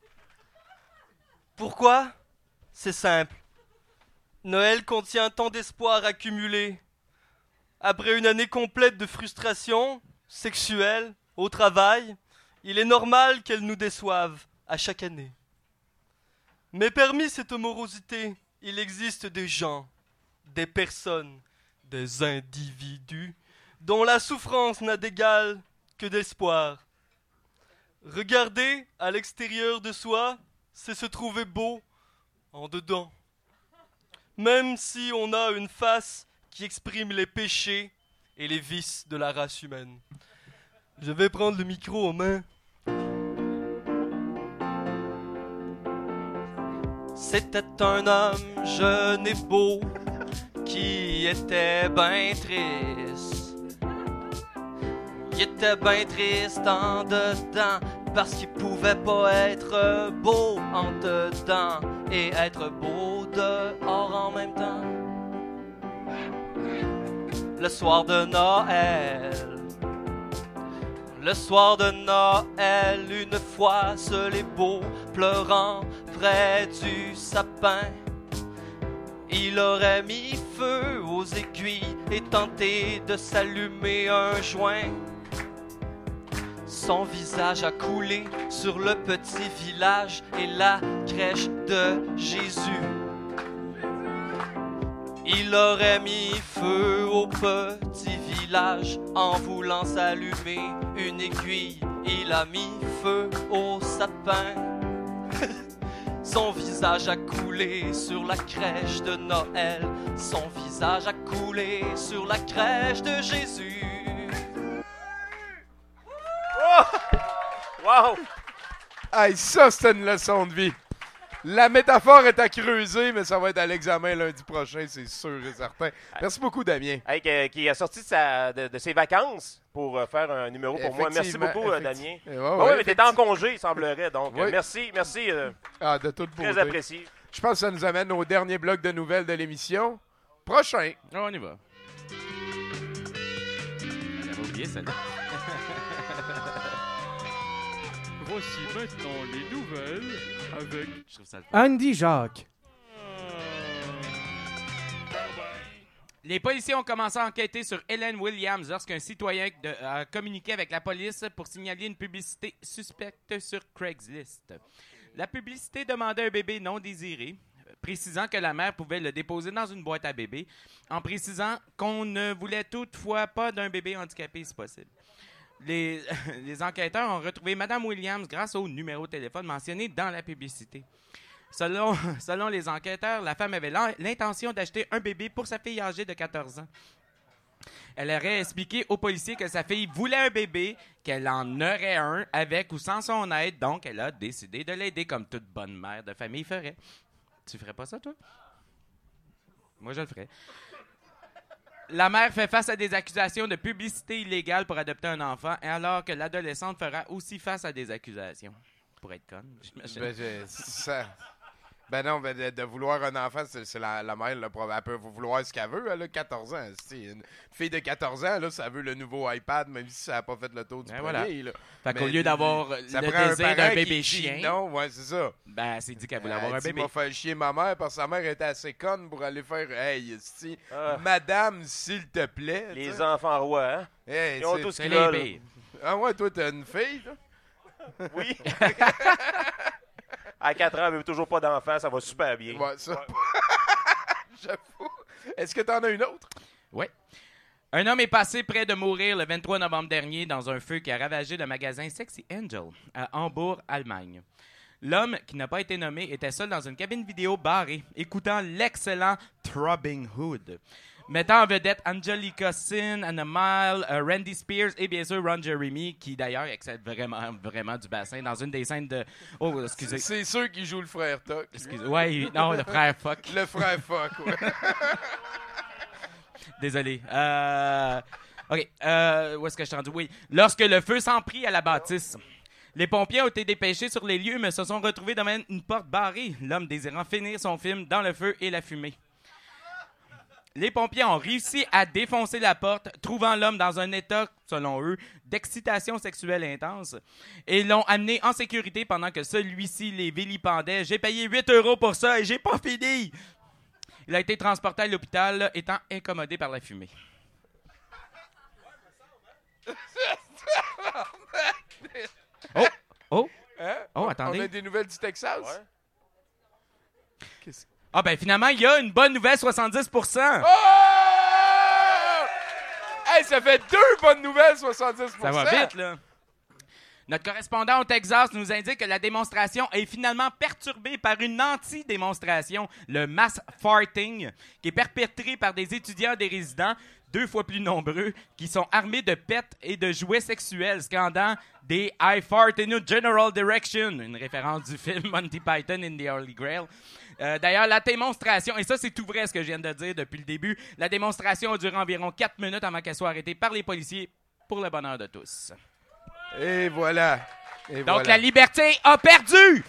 [SPEAKER 15] Pourquoi? C'est simple. Noël contient tant d'espoir accumulé. Après une année complète de frustration sexuelle, au travail, il est normal qu'elle nous déçoive à chaque année. Mais parmi cette morosité, il existe des gens, des personnes, des individus dont la souffrance n'a d'égal que d'espoir. Regarder à l'extérieur de soi, c'est se trouver beau en dedans. Même si on a une face qui exprime les péchés et les vices de la race humaine. Je vais prendre le micro en main. C'était un homme jeune et beau qui était ben triste. Il était ben triste en dedans parce qu'il pouvait pas être beau en dedans et être beau dehors en même temps. Le soir de Noël, une fois seul et beau, pleurant près du sapin, il aurait mis feu aux aiguilles et tenté de s'allumer un joint. Son visage a coulé sur le petit village et la crèche de Jésus. Il aurait mis feu au petit village en voulant s'allumer une aiguille. Il a mis feu au sapin. Son visage a coulé sur la crèche de Noël. Son visage a coulé sur la crèche de Jésus.
[SPEAKER 6] Wow!
[SPEAKER 5] Hey, ça, c'était une leçon de vie. La métaphore est à creuser, mais ça va être à l'examen lundi prochain, c'est sûr et certain. Merci beaucoup, Damien.
[SPEAKER 6] Hey, qui a sorti de ses vacances pour faire un numéro pour moi. Merci beaucoup, Damien. Oui, mais t'étais en congé, il semblerait. Donc, merci.
[SPEAKER 5] De toute beauté.
[SPEAKER 6] Très apprécié.
[SPEAKER 5] Je pense que ça nous amène au dernier bloc de nouvelles de l'émission. Prochain.
[SPEAKER 2] On y va. J'avais oublié celle-là.
[SPEAKER 16] Voici maintenant les nouvelles avec
[SPEAKER 4] Andy Jacques.
[SPEAKER 2] Les policiers ont commencé à enquêter sur Helen Williams lorsqu'un citoyen a communiqué avec la police pour signaler une publicité suspecte sur Craigslist. La publicité demandait un bébé non désiré, précisant que la mère pouvait le déposer dans une boîte à bébé, en précisant qu'on ne voulait toutefois pas d'un bébé handicapé si possible. Les enquêteurs ont retrouvé Mme Williams grâce au numéro de téléphone mentionné dans la publicité. Selon les enquêteurs, la femme avait l'intention d'acheter un bébé pour sa fille âgée de 14 ans. Elle aurait expliqué aux policiers que sa fille voulait un bébé, qu'elle en aurait un avec ou sans son aide, donc elle a décidé de l'aider comme toute bonne mère de famille ferait. Tu ferais pas ça, toi? Moi, je le ferais. La mère fait face à des accusations de publicité illégale pour adopter un enfant, alors que l'adolescente fera aussi face à des accusations. Pour être conne, j'imagine.
[SPEAKER 5] Ben non, ben de vouloir un enfant, c'est la mère, là, elle peut vouloir ce qu'elle veut, elle a 14 ans. Une fille de 14 ans, là, ça veut le nouveau iPad, même si ça n'a pas fait le tour du premier. Là.
[SPEAKER 2] Fait qu'au lieu d'avoir le désir d'un bébé chien...
[SPEAKER 5] Non, ouais, c'est ça.
[SPEAKER 2] Ben, elle s'est dit qu'elle voulait avoir un bébé.
[SPEAKER 5] Elle m'a fait chier ma mère, parce que sa mère était assez conne pour aller faire « Hey, madame, s'il te plaît. »
[SPEAKER 6] Les enfants rois, hein?
[SPEAKER 5] Hey,
[SPEAKER 6] ils ont tout ce qu'ils
[SPEAKER 5] les
[SPEAKER 6] veulent.
[SPEAKER 5] Ah ouais, toi, t'as une fille, là?
[SPEAKER 6] Oui. À 4 ans, elle veut toujours pas d'enfant, ça va super bien.
[SPEAKER 5] Ouais, ça. Ouais. J'avoue. Est-ce que t'en as une autre?
[SPEAKER 2] Oui. Un homme est passé près de mourir le 23 novembre dernier dans un feu qui a ravagé le magasin Sexy Angel à Hambourg, Allemagne. L'homme, qui n'a pas été nommé, était seul dans une cabine vidéo barrée, écoutant l'excellent Throbbing Hood, mettant en vedette Angelica Sin, Anna Mile, Randy Spears et bien sûr Ron Jeremy, qui d'ailleurs excelle vraiment du bassin dans une des scènes de... Oh, excusez.
[SPEAKER 5] C'est sûr qu'il joue le frère Tuck.
[SPEAKER 2] Excusez. Ouais, non, le frère Fuck.
[SPEAKER 5] Le frère Fuck, ouais.
[SPEAKER 2] Désolé. OK, où est-ce que je suis rendu? Oui. Lorsque le feu s'en prit à la bâtisse, les pompiers ont été dépêchés sur les lieux, mais se sont retrouvés devant une porte barrée, l'homme désirant finir son film dans le feu et la fumée. Les pompiers ont réussi à défoncer la porte, trouvant l'homme dans un état, selon eux, d'excitation sexuelle intense, et l'ont amené en sécurité pendant que celui-ci les vilipendait. « J'ai payé 8 € pour ça et j'ai pas fini! » Il a été transporté à l'hôpital, étant incommodé par la fumée. Oh,
[SPEAKER 5] hein?
[SPEAKER 2] Attendez.
[SPEAKER 5] On a des nouvelles du Texas?
[SPEAKER 6] Ouais.
[SPEAKER 2] Ah ben finalement, il y a une bonne nouvelle, 70%.
[SPEAKER 5] Oh! Hey, ça fait 2 bonnes nouvelles, 70%.
[SPEAKER 2] Ça va vite, là. Notre correspondant au Texas nous indique que la démonstration est finalement perturbée par une anti-démonstration, le mass farting, qui est perpétré par des étudiants et des résidents, 2 fois plus nombreux, qui sont armés de pets et de jouets sexuels, scandant des I fart in a general direction, une référence du film Monty Python in the Holy Grail. D'ailleurs, la démonstration, et ça c'est tout vrai ce que je viens de dire depuis le début, la démonstration a duré environ 4 minutes avant qu'elle soit arrêtée par les policiers, pour le bonheur de tous.
[SPEAKER 5] Et voilà.
[SPEAKER 2] Donc la liberté a perdu!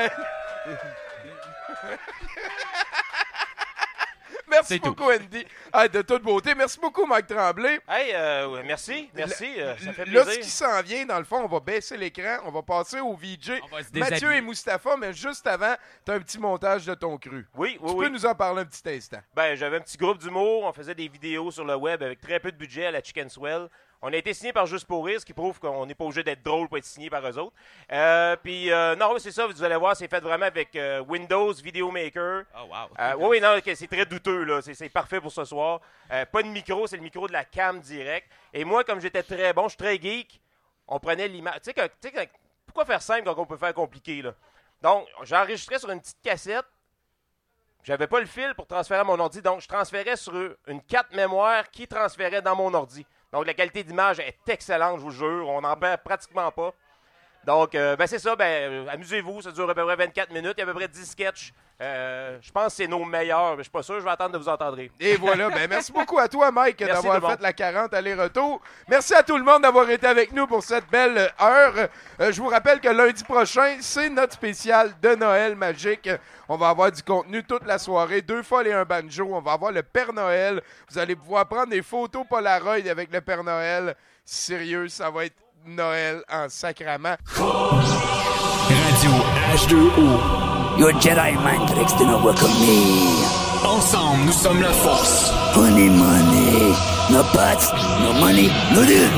[SPEAKER 5] Merci beaucoup, Andy. Ah, de toute beauté. Merci beaucoup, Mike Tremblay.
[SPEAKER 6] Hey, merci. Ça fait plaisir.
[SPEAKER 5] Là, ce qui s'en vient, dans le fond, on va baisser l'écran. On va passer au VJ. Mathieu et Mustapha, mais juste avant, tu as un petit montage de ton cru.
[SPEAKER 6] Oui.
[SPEAKER 5] Tu peux nous en parler un petit instant?
[SPEAKER 6] Ben, j'avais un petit groupe d'humour. On faisait des vidéos sur le web avec très peu de budget à la Chicken Swell. On a été signé par Juste pour rire, ce qui prouve qu'on n'est pas obligé d'être drôle pour être signé par eux autres. Non, c'est ça, vous allez voir, c'est fait vraiment avec Windows Video Maker.
[SPEAKER 2] Oh, wow.
[SPEAKER 6] Oui, non, c'est très douteux, là. C'est parfait pour ce soir. Pas de micro, c'est le micro de la cam direct. Et moi, comme j'étais très bon, je suis très geek, on prenait l'image. Tu sais, pourquoi faire simple quand on peut faire compliqué, là? Donc, j'ai enregistré sur une petite cassette. J'avais pas le fil pour transférer à mon ordi, donc je transférais sur une carte mémoire qui transférait dans mon ordi. Donc, la qualité d'image est excellente, je vous jure. On n'en perd pratiquement pas. Donc, c'est ça. Amusez-vous. Ça dure à peu près 24 minutes. Il y a à peu près 10 sketchs. Je pense que c'est nos meilleurs. Mais je suis pas sûr. Je vais attendre de vous entendre.
[SPEAKER 5] Et voilà. Merci beaucoup à toi, Mike, d'avoir fait la 40 aller-retour. Merci à tout le monde d'avoir été avec nous pour cette belle heure. Je vous rappelle que lundi prochain, c'est notre spécial de Noël magique. On va avoir du contenu toute la soirée. 2 folles et un banjo. On va avoir le Père Noël. Vous allez pouvoir prendre des photos Polaroid avec le Père Noël. Sérieux, ça va être Noël en sacrament.
[SPEAKER 1] Radio H2O. Your Jedi mind tricks do not work on me. Ensemble, nous sommes la force. Honey money. No pots, no money, no dude.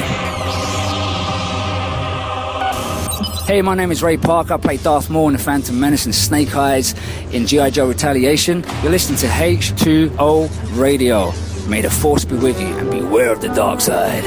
[SPEAKER 17] Hey, my name is Ray Parker. I play Darth Maul in The Phantom Menace and Snake Eyes in G.I. Joe Retaliation. You're listening to H2O Radio. May the Force be with you and beware of the dark side.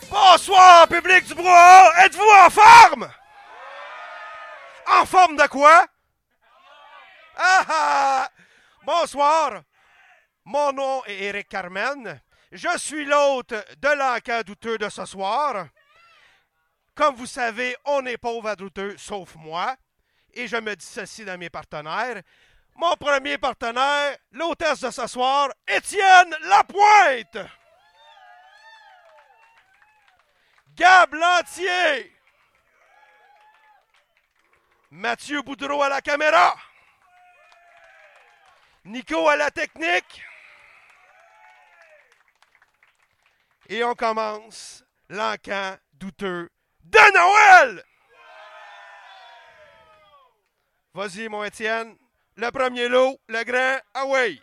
[SPEAKER 18] Bonsoir, public du brouhaha! Êtes-vous en forme? En forme de quoi? Ah ah! Bonsoir, mon nom est Éric Carmen. Je suis l'hôte de l'encan douteux de ce soir. Comme vous savez, on est pauvre à douteux, sauf moi. Et je me dissocie de mes partenaires. Mon premier partenaire, l'hôtesse de ce soir, Étienne Lapointe. Gab Lantier. Mathieu Boudreau à la caméra. Nico à la technique. Et on commence l'encan douteux de Noël. Vas-y, mon Étienne. Le premier lot, le grand, ah ouais.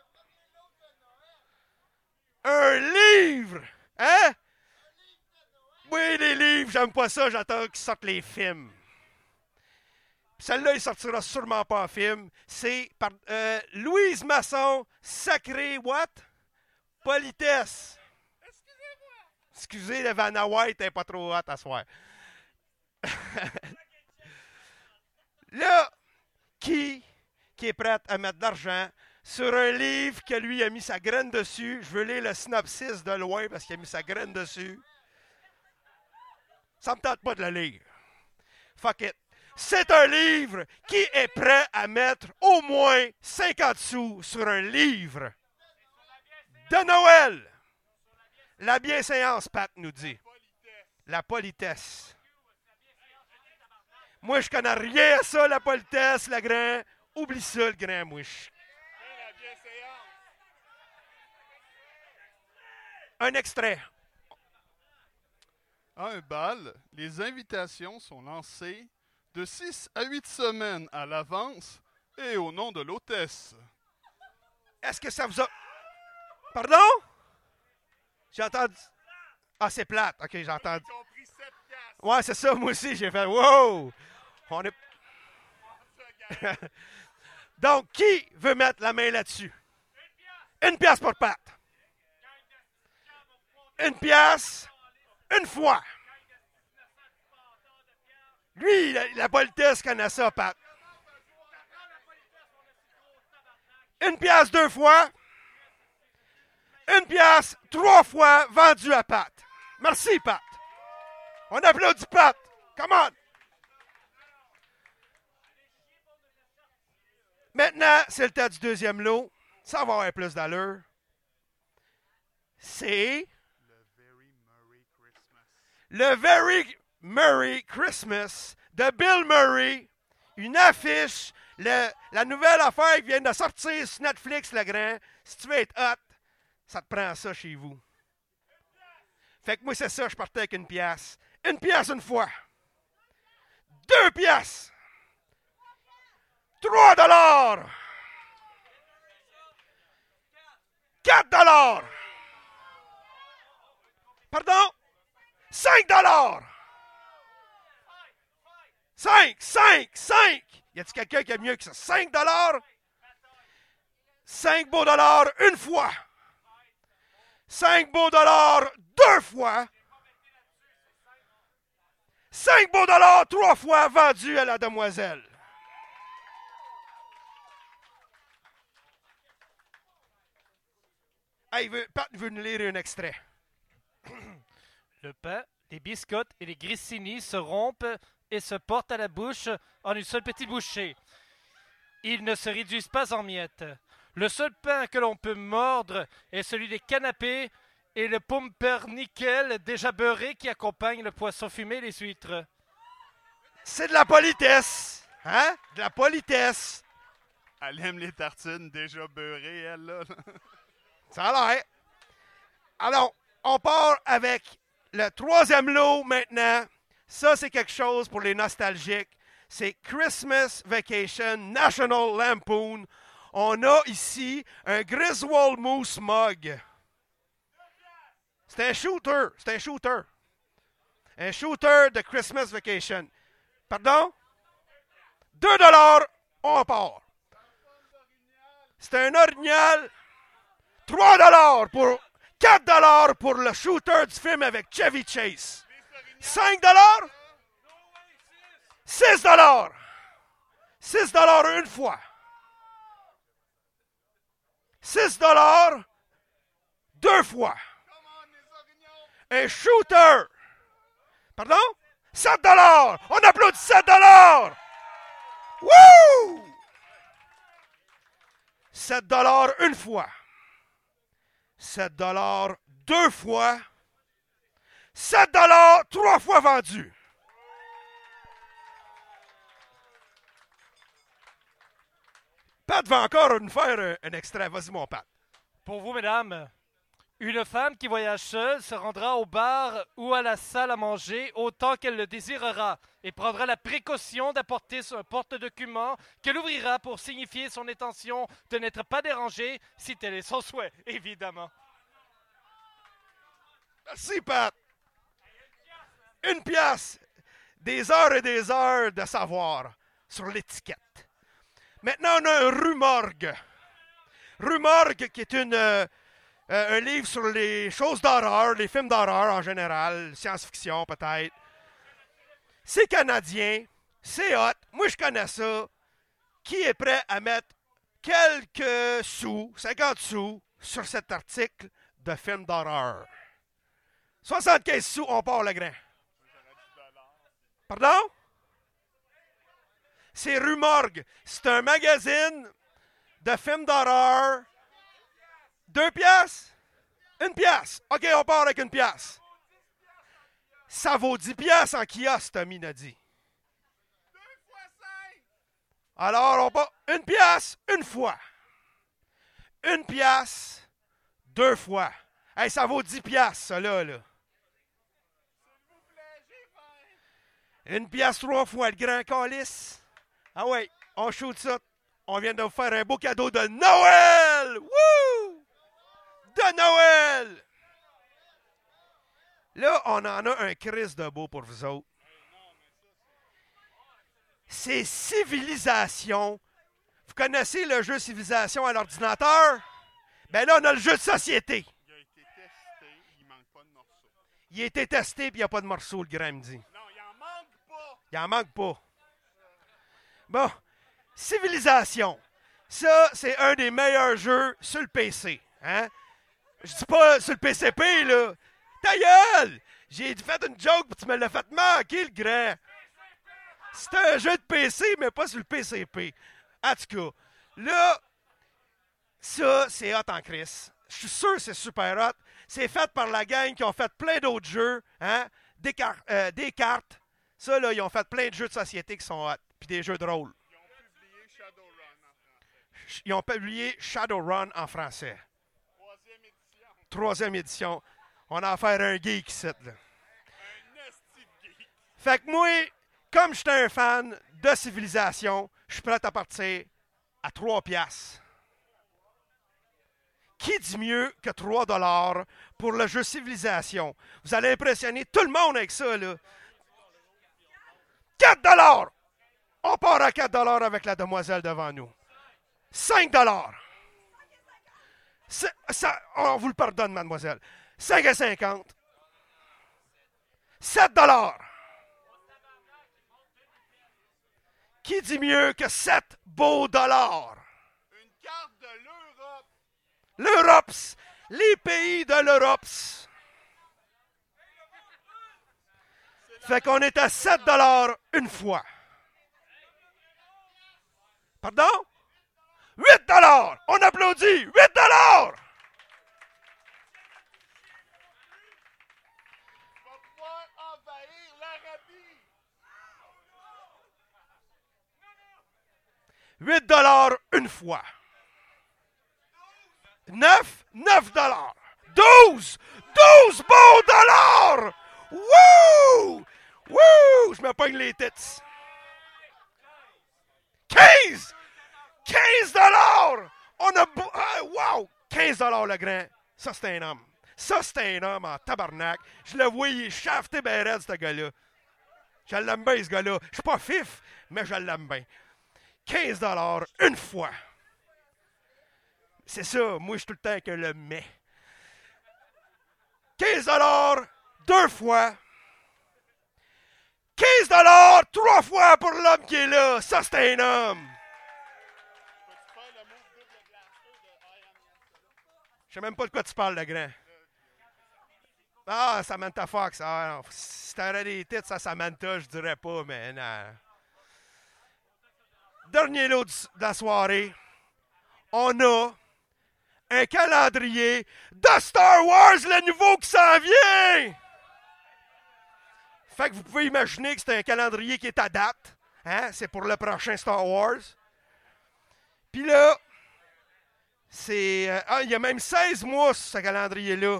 [SPEAKER 18] Un livre, hein? Oui, les livres, j'aime pas ça, j'attends qu'ils sortent les films. Celle-là, il sortira sûrement pas en film. C'est par Louise Masson, Sacré what? Politesse. Excusez, le Vanna White n'est pas trop hot à soir. Là, qui est prête à mettre de l'argent sur un livre que lui a mis sa graine dessus? Je veux lire le synopsis de loin parce qu'il a mis sa graine dessus. Ça me tente pas de le lire. Fuck it. C'est un livre qui est prêt à mettre au moins 50 sous sur un livre de Noël. La bienséance, Pat nous dit. La politesse. Moi, je connais rien à ça, la politesse, le grand. Oublie ça, le grand mouche. Un extrait.
[SPEAKER 13] À un bal, les invitations sont lancées de 6 à 8 semaines à l'avance et au nom de l'hôtesse.
[SPEAKER 18] Est-ce que ça vous a... Pardon? J'ai entendu... Ah, c'est plate. OK, j'ai entendu. Ouais, c'est ça, moi aussi, j'ai fait... Wow! On est... Donc, qui veut mettre la main là-dessus? Une pièce pour Pat. Une pièce, une fois. Lui, la politesse connaît ça, Pat. Une pièce 2 fois. Une pièce 3 fois vendue à Pat. Merci, Pat. On applaudit Pat. Come on. Maintenant, c'est le temps du deuxième lot. Ça va avoir plus d'allure. C'est... Le Very Merry Christmas de Bill Murray. Une affiche. La nouvelle affaire qui vient de sortir sur Netflix, le grand. Si tu veux être hot, ça te prend ça chez vous. Fait que moi, c'est ça, je partais avec une pièce. Une pièce une fois. 2 pièces. 3 $. 4 $. Pardon? 5 $. 5! Y a-t-il quelqu'un qui a mieux que ça? 5 $? 5 beaux dollars une fois. 5 beaux dollars 2 fois. 5 beaux dollars 3 fois vendus à la demoiselle. Hey, Pat veut nous lire un extrait.
[SPEAKER 19] Le pain, les biscottes et les grissini se rompent et se portent à la bouche en une seule petite bouchée. Ils ne se réduisent pas en miettes. Le seul pain que l'on peut mordre est celui des canapés et le pumpernickel déjà beurré qui accompagne le poisson fumé et les huîtres.
[SPEAKER 18] C'est de la politesse, hein? De la politesse.
[SPEAKER 13] Elle aime les tartines déjà beurrées, elle, là.
[SPEAKER 18] Ça a l'air. Alors, on part avec le troisième lot maintenant. Ça, c'est quelque chose pour les nostalgiques. C'est Christmas Vacation National Lampoon. On a ici un Griswold Moose Mug. C'est un shooter. C'est un shooter. Un shooter de Christmas Vacation. Pardon? 2 $, on part. C'est un orignal. 3 $ pour 4 pour le shooter du film avec Chevy Chase. 5 6 6 une fois. 6 2 fois. Un shooter. Pardon? 7 On applaudit 7 Wouh! 7 une fois. 7 deux fois. 7 3 fois vendu. Pat va encore nous faire un extrait. Vas-y, mon Pat.
[SPEAKER 19] Pour vous, mesdames, une femme qui voyage seule se rendra au bar ou à la salle à manger autant qu'elle le désirera et prendra la précaution d'apporter un porte-document qu'elle ouvrira pour signifier son intention de n'être pas dérangée si tel est son souhait, évidemment.
[SPEAKER 18] Merci, Pat. 1 pièce. Des heures et des heures de savoir sur l'étiquette. Maintenant, on a un Rue Morgue. Rue Morgue, qui est un livre sur les choses d'horreur, les films d'horreur en général, science-fiction peut-être. C'est canadien, c'est hot, moi je connais ça. Qui est prêt à mettre quelques sous, 50 sous, sur cet article de film d'horreur? 75 sous, on part le grain. Pardon? C'est Rue Morgue. C'est un magazine de films d'horreur. 2 piastres? 1 pièce. OK, on part avec 1 pièce. Ça vaut 10 piastres en kiosque, Tommy n'a dit. 2 fois 5. Alors, on part 1 pièce, 1 fois. 1 pièce, 2 fois. Hey, ça vaut 10 piastres, ça, là. 1 pièce 3 fois, le grand calice. Ah ouais, on shoot ça. On vient de vous faire un beau cadeau de Noël! Wouh! De Noël! Là, on en a un Christ de beau pour vous autres. C'est Civilisation. Vous connaissez le jeu Civilisation à l'ordinateur? Ben là, on a le jeu de société.
[SPEAKER 13] Il a été testé, il manque pas de morceaux.
[SPEAKER 18] Il a été testé, puis il n'y a pas de morceaux, le grand me dit.
[SPEAKER 13] Non, il en manque pas.
[SPEAKER 18] Il en manque pas. Bon, Civilisation. Ça, c'est un des meilleurs jeux sur le PC. Hein? Je dis pas sur le PCP, là. Ta gueule! J'ai fait une joke, puis tu me l'as fait manquer, le grand. C'est un jeu de PC, mais pas sur le PCP. En tout cas, là, ça, c'est hot en crise. Je suis sûr que c'est super hot. C'est fait par la gang qui ont fait plein d'autres jeux. Hein? Des cartes. Ça, là, ils ont fait plein de jeux de société qui sont hot. Puis des jeux de rôle. Ils ont publié Shadowrun en français. 3e édition. On a affaire à un geek ici, là. Fait que moi, comme j'étais un fan de Civilisation, je suis prêt à partir à 3 piastres. Qui dit mieux que 3 $ pour le jeu Civilisation? Vous allez impressionner tout le monde avec ça, là. 4 $! On part à 4 $ avec la demoiselle devant nous. 5 $! Ça, on vous le pardonne, mademoiselle. 5,50 $. 7 $! Qui dit mieux que 7 beaux dollars?
[SPEAKER 13] Une carte de l'Europe.
[SPEAKER 18] L'Europe, les pays de l'Europe. Fait qu'on est à 7 $ une fois. Pardon? 8 $! On applaudit! 8 $! $8 une fois. 9 $. 12 beaux dollars! Wouh! Wouh! Je me pogne les têtes. 15 $! On a... wow! 15 $ le grand. Ça, c'est un homme. Ça, c'est un homme en tabarnak. Je le vois, il est shafté ben raide, ce gars-là. Je l'aime bien, ce gars-là. Je suis pas fif, mais je l'aime bien. 15 $ une fois. C'est ça, moi, je suis tout le temps que le mais. $15 2 fois. 15 3 fois pour l'homme qui est là. Ça, c'est un homme. Je sais même pas de quoi tu parles, le grand. Ah, Samantha Fox. Ah, non. Si t'aurais des titres, ça, Samantha, je dirais pas, mais non. Dernier lot de la soirée. On a un calendrier de Star Wars, le nouveau qui s'en vient! Fait que vous pouvez imaginer que c'est un calendrier qui est à date. Hein? C'est pour le prochain Star Wars. Puis là, c'est... il y a même 16 mois sur ce calendrier-là.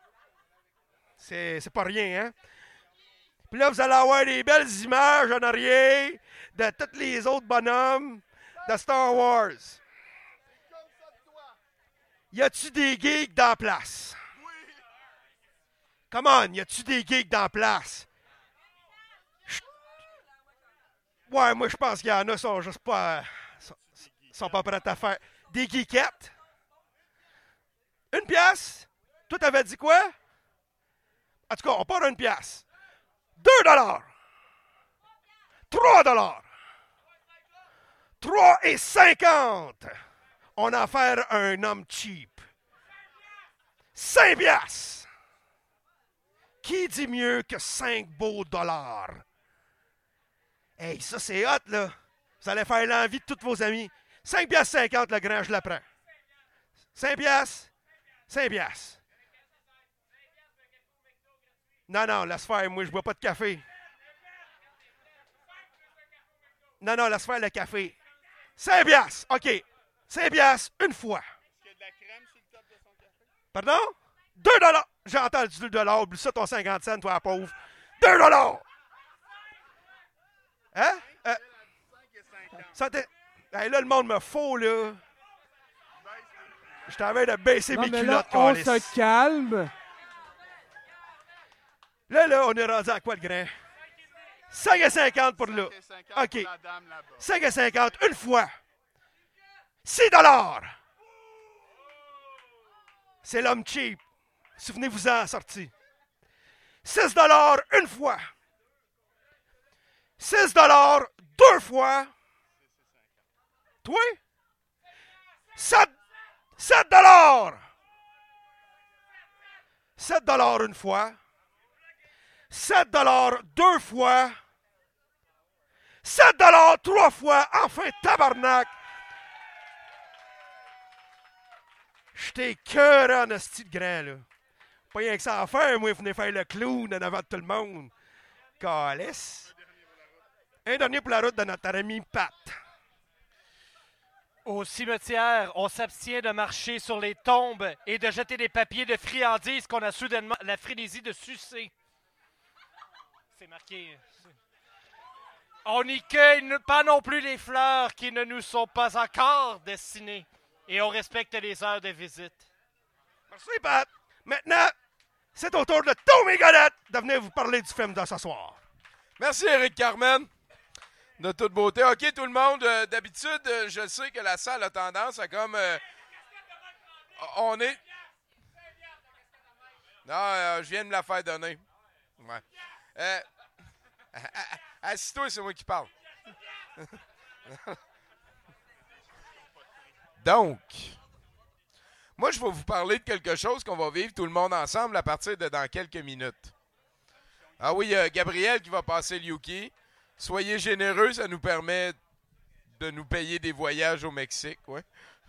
[SPEAKER 18] C'est pas rien, hein? Puis là, vous allez avoir des belles images en arrière de tous les autres bonhommes de Star Wars. Y a-tu des geeks dans la place? Oui. Come on, y a-tu des geeks dans la place? Ouais, moi je pense qu'il y en a, sont juste pas... sont pas prêts à faire. Des geekettes? 1 pièce? Toi, t'avais dit quoi? En tout cas, on part 1 pièce. 2 $. 3 $. 3,50 $. On a affaire à un homme cheap. 5 piastres. Qui dit mieux que 5 beaux dollars? Hey, ça c'est hot, là. Vous allez faire l'envie de tous vos amis. 5 piastres 50, le grand, je la prends. 5 piastres. 5 piastres. Non, laisse faire, moi, je bois pas de café. Non, laisse faire le café. 5 piastres, OK. 5 piastres, 1 fois. Est-ce qu'il y a de la crème sur le top de son café? Pardon? 2 $. J'ai entendu 2 $. Oublie ça, ton 50 cents, toi, la pauvre. 2 $. Hein? Hey, là, le monde me faut, là. Je t'avais de baisser mes culottes,
[SPEAKER 4] là, on se calme.
[SPEAKER 18] Là, on est rendu à quoi, le grand? 5,50 pour là. OK. 5,50 1 fois. 6 $. C'est l'homme cheap. Souvenez-vous-en, sorti. 6 $ 1 fois. 6 $ 2 fois. Toi? 7 $. 7 $ 1 fois. 7 $ 2 fois. 7 $ 3 fois. Enfin, tabarnak. J'étais cœur en hostie de grand, là. Pas rien que ça à faire, moi, venez faire le clown en avant de tout le monde. Calisse. Un dernier pour la route de notre ami Pat.
[SPEAKER 19] Au cimetière, on s'abstient de marcher sur les tombes et de jeter des papiers de friandises qu'on a soudainement la frénésie de sucer. C'est marqué. On n'y cueille pas non plus les fleurs qui ne nous sont pas encore destinées. Et on respecte les heures de visite.
[SPEAKER 18] Merci, Pat. Maintenant, c'est au tour de Tommy Godette de venir vous parler du film de ce soir.
[SPEAKER 5] Merci, Éric Carmen. De toute beauté. OK, tout le monde, d'habitude, je sais que la salle a tendance à comme... on est... Non, je viens de me la faire donner. Ouais. Assis-toi, c'est moi qui parle. Donc, moi, je vais vous parler de quelque chose qu'on va vivre tout le monde ensemble à partir de dans quelques minutes. Ah oui, Gabriel qui va passer le Yuki. Soyez généreux, ça nous permet de nous payer des voyages au Mexique, ouais.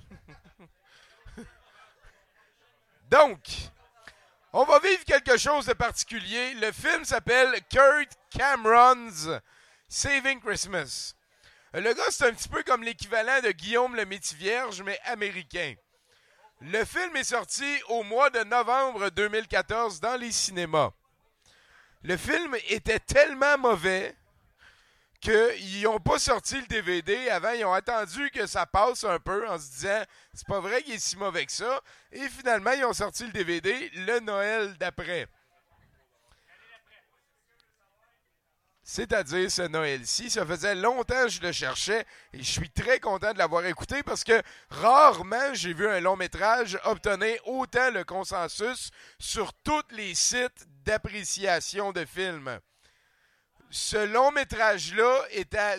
[SPEAKER 5] Donc, on va vivre quelque chose de particulier. Le film s'appelle Kirk Cameron's Saving Christmas. Le gars, c'est un petit peu comme l'équivalent de Guillaume le Métis-Vierge, mais américain. Le film est sorti au mois de novembre 2014 dans les cinémas. Le film était tellement mauvais qu'ils n'ont pas sorti le DVD avant. Ils ont attendu que ça passe un peu en se disant « c'est pas vrai qu'il est si mauvais que ça ». Et finalement, ils ont sorti le DVD le Noël d'après. C'est-à-dire ce Noël-ci. Ça faisait longtemps que je le cherchais et je suis très content de l'avoir écouté parce que rarement j'ai vu un long-métrage obtenir autant le consensus sur tous les sites d'appréciation de films. Ce long-métrage-là est à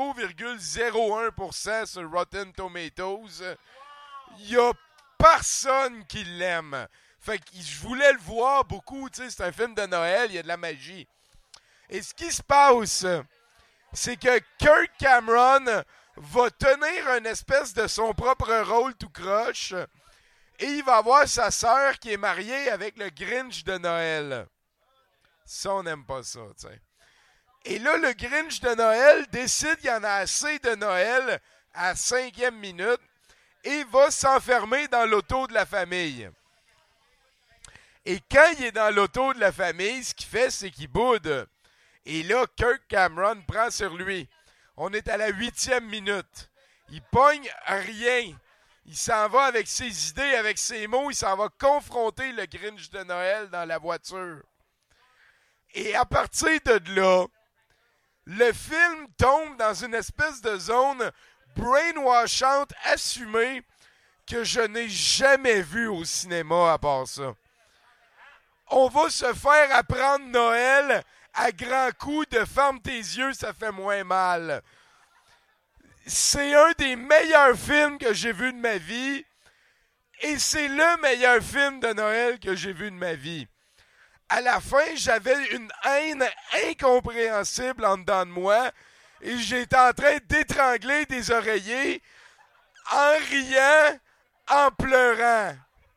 [SPEAKER 5] 0,01% sur Rotten Tomatoes. Il n'y a personne qui l'aime. Fait que je voulais le voir beaucoup. Tu sais, c'est un film de Noël, il y a de la magie. Et ce qui se passe, c'est que Kirk Cameron va tenir une espèce de son propre rôle tout croche et il va avoir sa sœur qui est mariée avec le Grinch de Noël. Ça, on n'aime pas ça, tu sais. Et là, le Grinch de Noël décide qu'il y en a assez de Noël à 5e minute et va s'enfermer dans l'auto de la famille. Et quand il est dans l'auto de la famille, ce qu'il fait, c'est qu'il boude. Et là, Kirk Cameron prend sur lui. On est à la 8e minute. Il pogne rien. Il s'en va avec ses idées, avec ses mots. Il s'en va confronter le Grinch de Noël dans la voiture. Et à partir de là, le film tombe dans une espèce de zone brainwashante assumée que je n'ai jamais vue au cinéma à part ça. On va se faire apprendre Noël à grands coups de « ferme tes yeux, ça fait moins mal ». C'est un des meilleurs films que j'ai vu de ma vie et c'est le meilleur film de Noël que j'ai vu de ma vie. À la fin, j'avais une haine incompréhensible en dedans de moi et j'étais en train d'étrangler des oreillers en riant, en pleurant.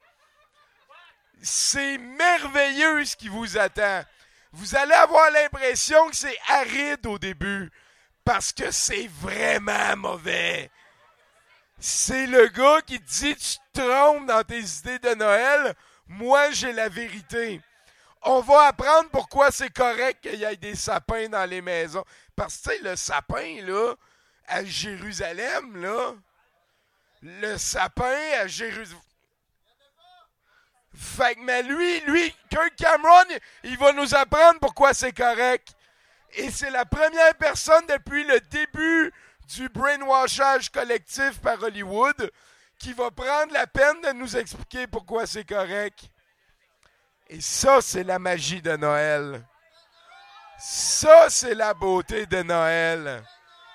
[SPEAKER 5] C'est merveilleux ce qui vous attend. Vous allez avoir l'impression que c'est aride au début parce que c'est vraiment mauvais. C'est le gars qui te dit « Tu te trompes dans tes idées de Noël, moi j'ai la vérité ». On va apprendre pourquoi c'est correct qu'il y ait des sapins dans les maisons. Parce que, tu sais, le sapin, là, à Jérusalem, là, le sapin à Jérusalem... Fait que, mais lui, Kirk Cameron, il va nous apprendre pourquoi c'est correct. Et c'est la première personne depuis le début du brainwashage collectif par Hollywood qui va prendre la peine de nous expliquer pourquoi c'est correct. Et ça, c'est la magie de Noël. Ça, c'est la beauté de Noël.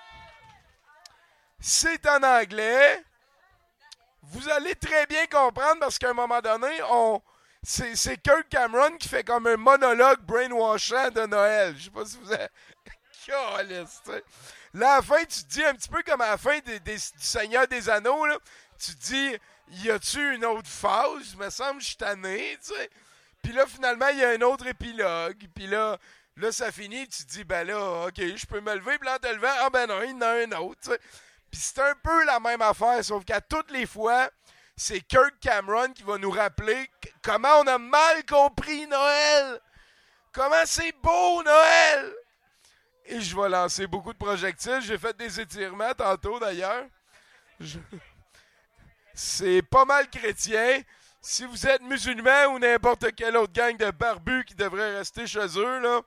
[SPEAKER 5] C'est en anglais. Vous allez très bien comprendre parce qu'à un moment donné, c'est Kirk Cameron qui fait comme un monologue brainwashant de Noël. Je sais pas si vous avez... Là, à la fin, tu te dis un petit peu comme à la fin du Seigneur des Anneaux, là, tu te dis, y a-tu une autre phase? Il me semble que je suis tanné, tu sais. Puis là, finalement, il y a un autre épilogue. Puis là, ça finit. Tu te dis, ben là, OK, je peux me lever. Puis là, en te levant, ah ben non, il y en a un autre. T'sais. Puis c'est un peu la même affaire, sauf qu'à toutes les fois, c'est Kirk Cameron qui va nous rappeler comment on a mal compris Noël. Comment c'est beau, Noël. Et je vais lancer beaucoup de projectiles. J'ai fait des étirements tantôt, d'ailleurs. C'est pas mal chrétien. Si vous êtes musulman ou n'importe quelle autre gang de barbus qui devrait rester chez eux, là.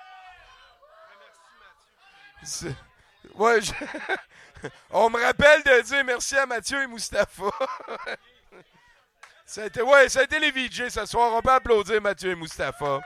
[SPEAKER 5] Ouais, on me rappelle de dire merci à Mathieu et Mustapha. ça a été les VJ ce soir. On peut applaudir Mathieu et Mustapha.